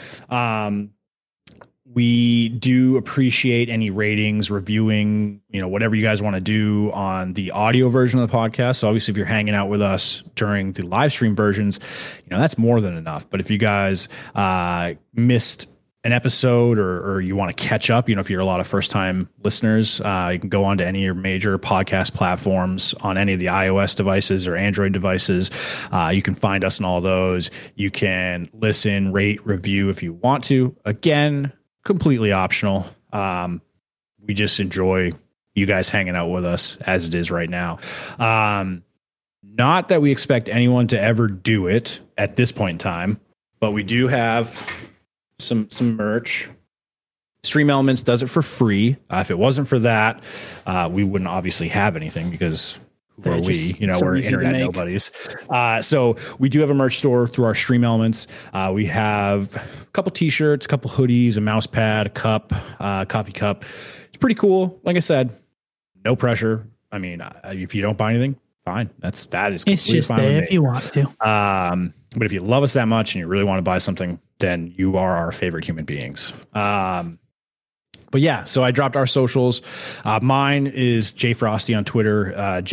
We do appreciate any ratings, reviewing, you know, whatever you guys want to do on the audio version of the podcast. So obviously, if you're hanging out with us during the live stream versions, you know, that's more than enough. But if you guys missed an episode or you want to catch up, you know, if you're a lot of first time listeners, you can go on to any of your major podcast platforms on any of the iOS devices or Android devices. You can find us in all those. You can listen, rate, review if you want to. Again, completely optional. We just enjoy you guys hanging out with us as it is right now. Not that we expect anyone to ever do it at this point in time, but we do have some merch. Stream Elements does it for free. If it wasn't for that, we wouldn't obviously have anything, because who are we? You know, we're internet nobodies. So we do have a merch store through our Stream Elements. We have a couple t-shirts, a couple hoodies, a mouse pad, a cup, coffee cup. It's pretty cool. Like I said, no pressure. I mean, if you don't buy anything, fine. That is it's just fine there if you want to. But if you love us that much and you really want to buy something, then you are our favorite human beings. But yeah, so I dropped our socials. Mine is Jay Frosty on Twitter,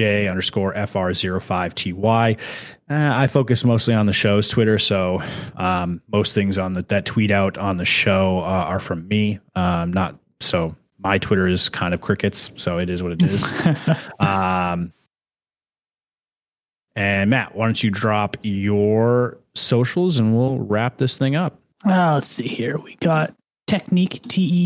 J_FR05TY. I focus mostly on the show's Twitter, so most things on that tweet out on the show are from me. Not so my Twitter is kind of crickets, so it is what it is. And Matt, why don't you drop your socials and we'll wrap this thing up. Let's see here. We got Technique,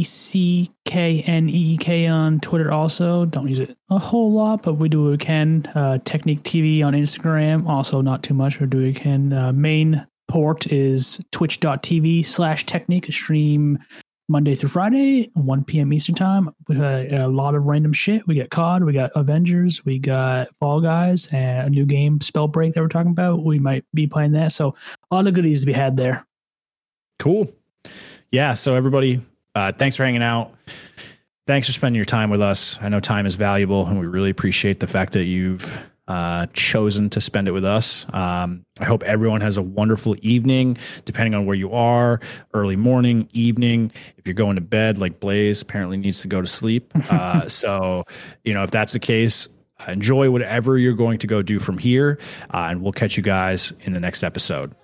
TECKNEEK on Twitter also. Don't use it a whole lot, but we do what we can. Technique TV on Instagram. Also not too much, but do what we can. Main port is twitch.tv/Technique. Stream Monday through Friday, 1 p.m. Eastern time. We got a lot of random shit. We got COD, we got Avengers, we got Fall Guys, and a new game, Spellbreak, that we're talking about. We might be playing that. So a lot of goodies to be had there. Cool. Yeah. So everybody, thanks for hanging out. Thanks for spending your time with us. I know time is valuable, and we really appreciate the fact that you've chosen to spend it with us. I hope everyone has a wonderful evening, depending on where you are, early morning, evening. If you're going to bed, like Blaze apparently needs to go to sleep. So, you know, if that's the case, enjoy whatever you're going to go do from here. And we'll catch you guys in the next episode.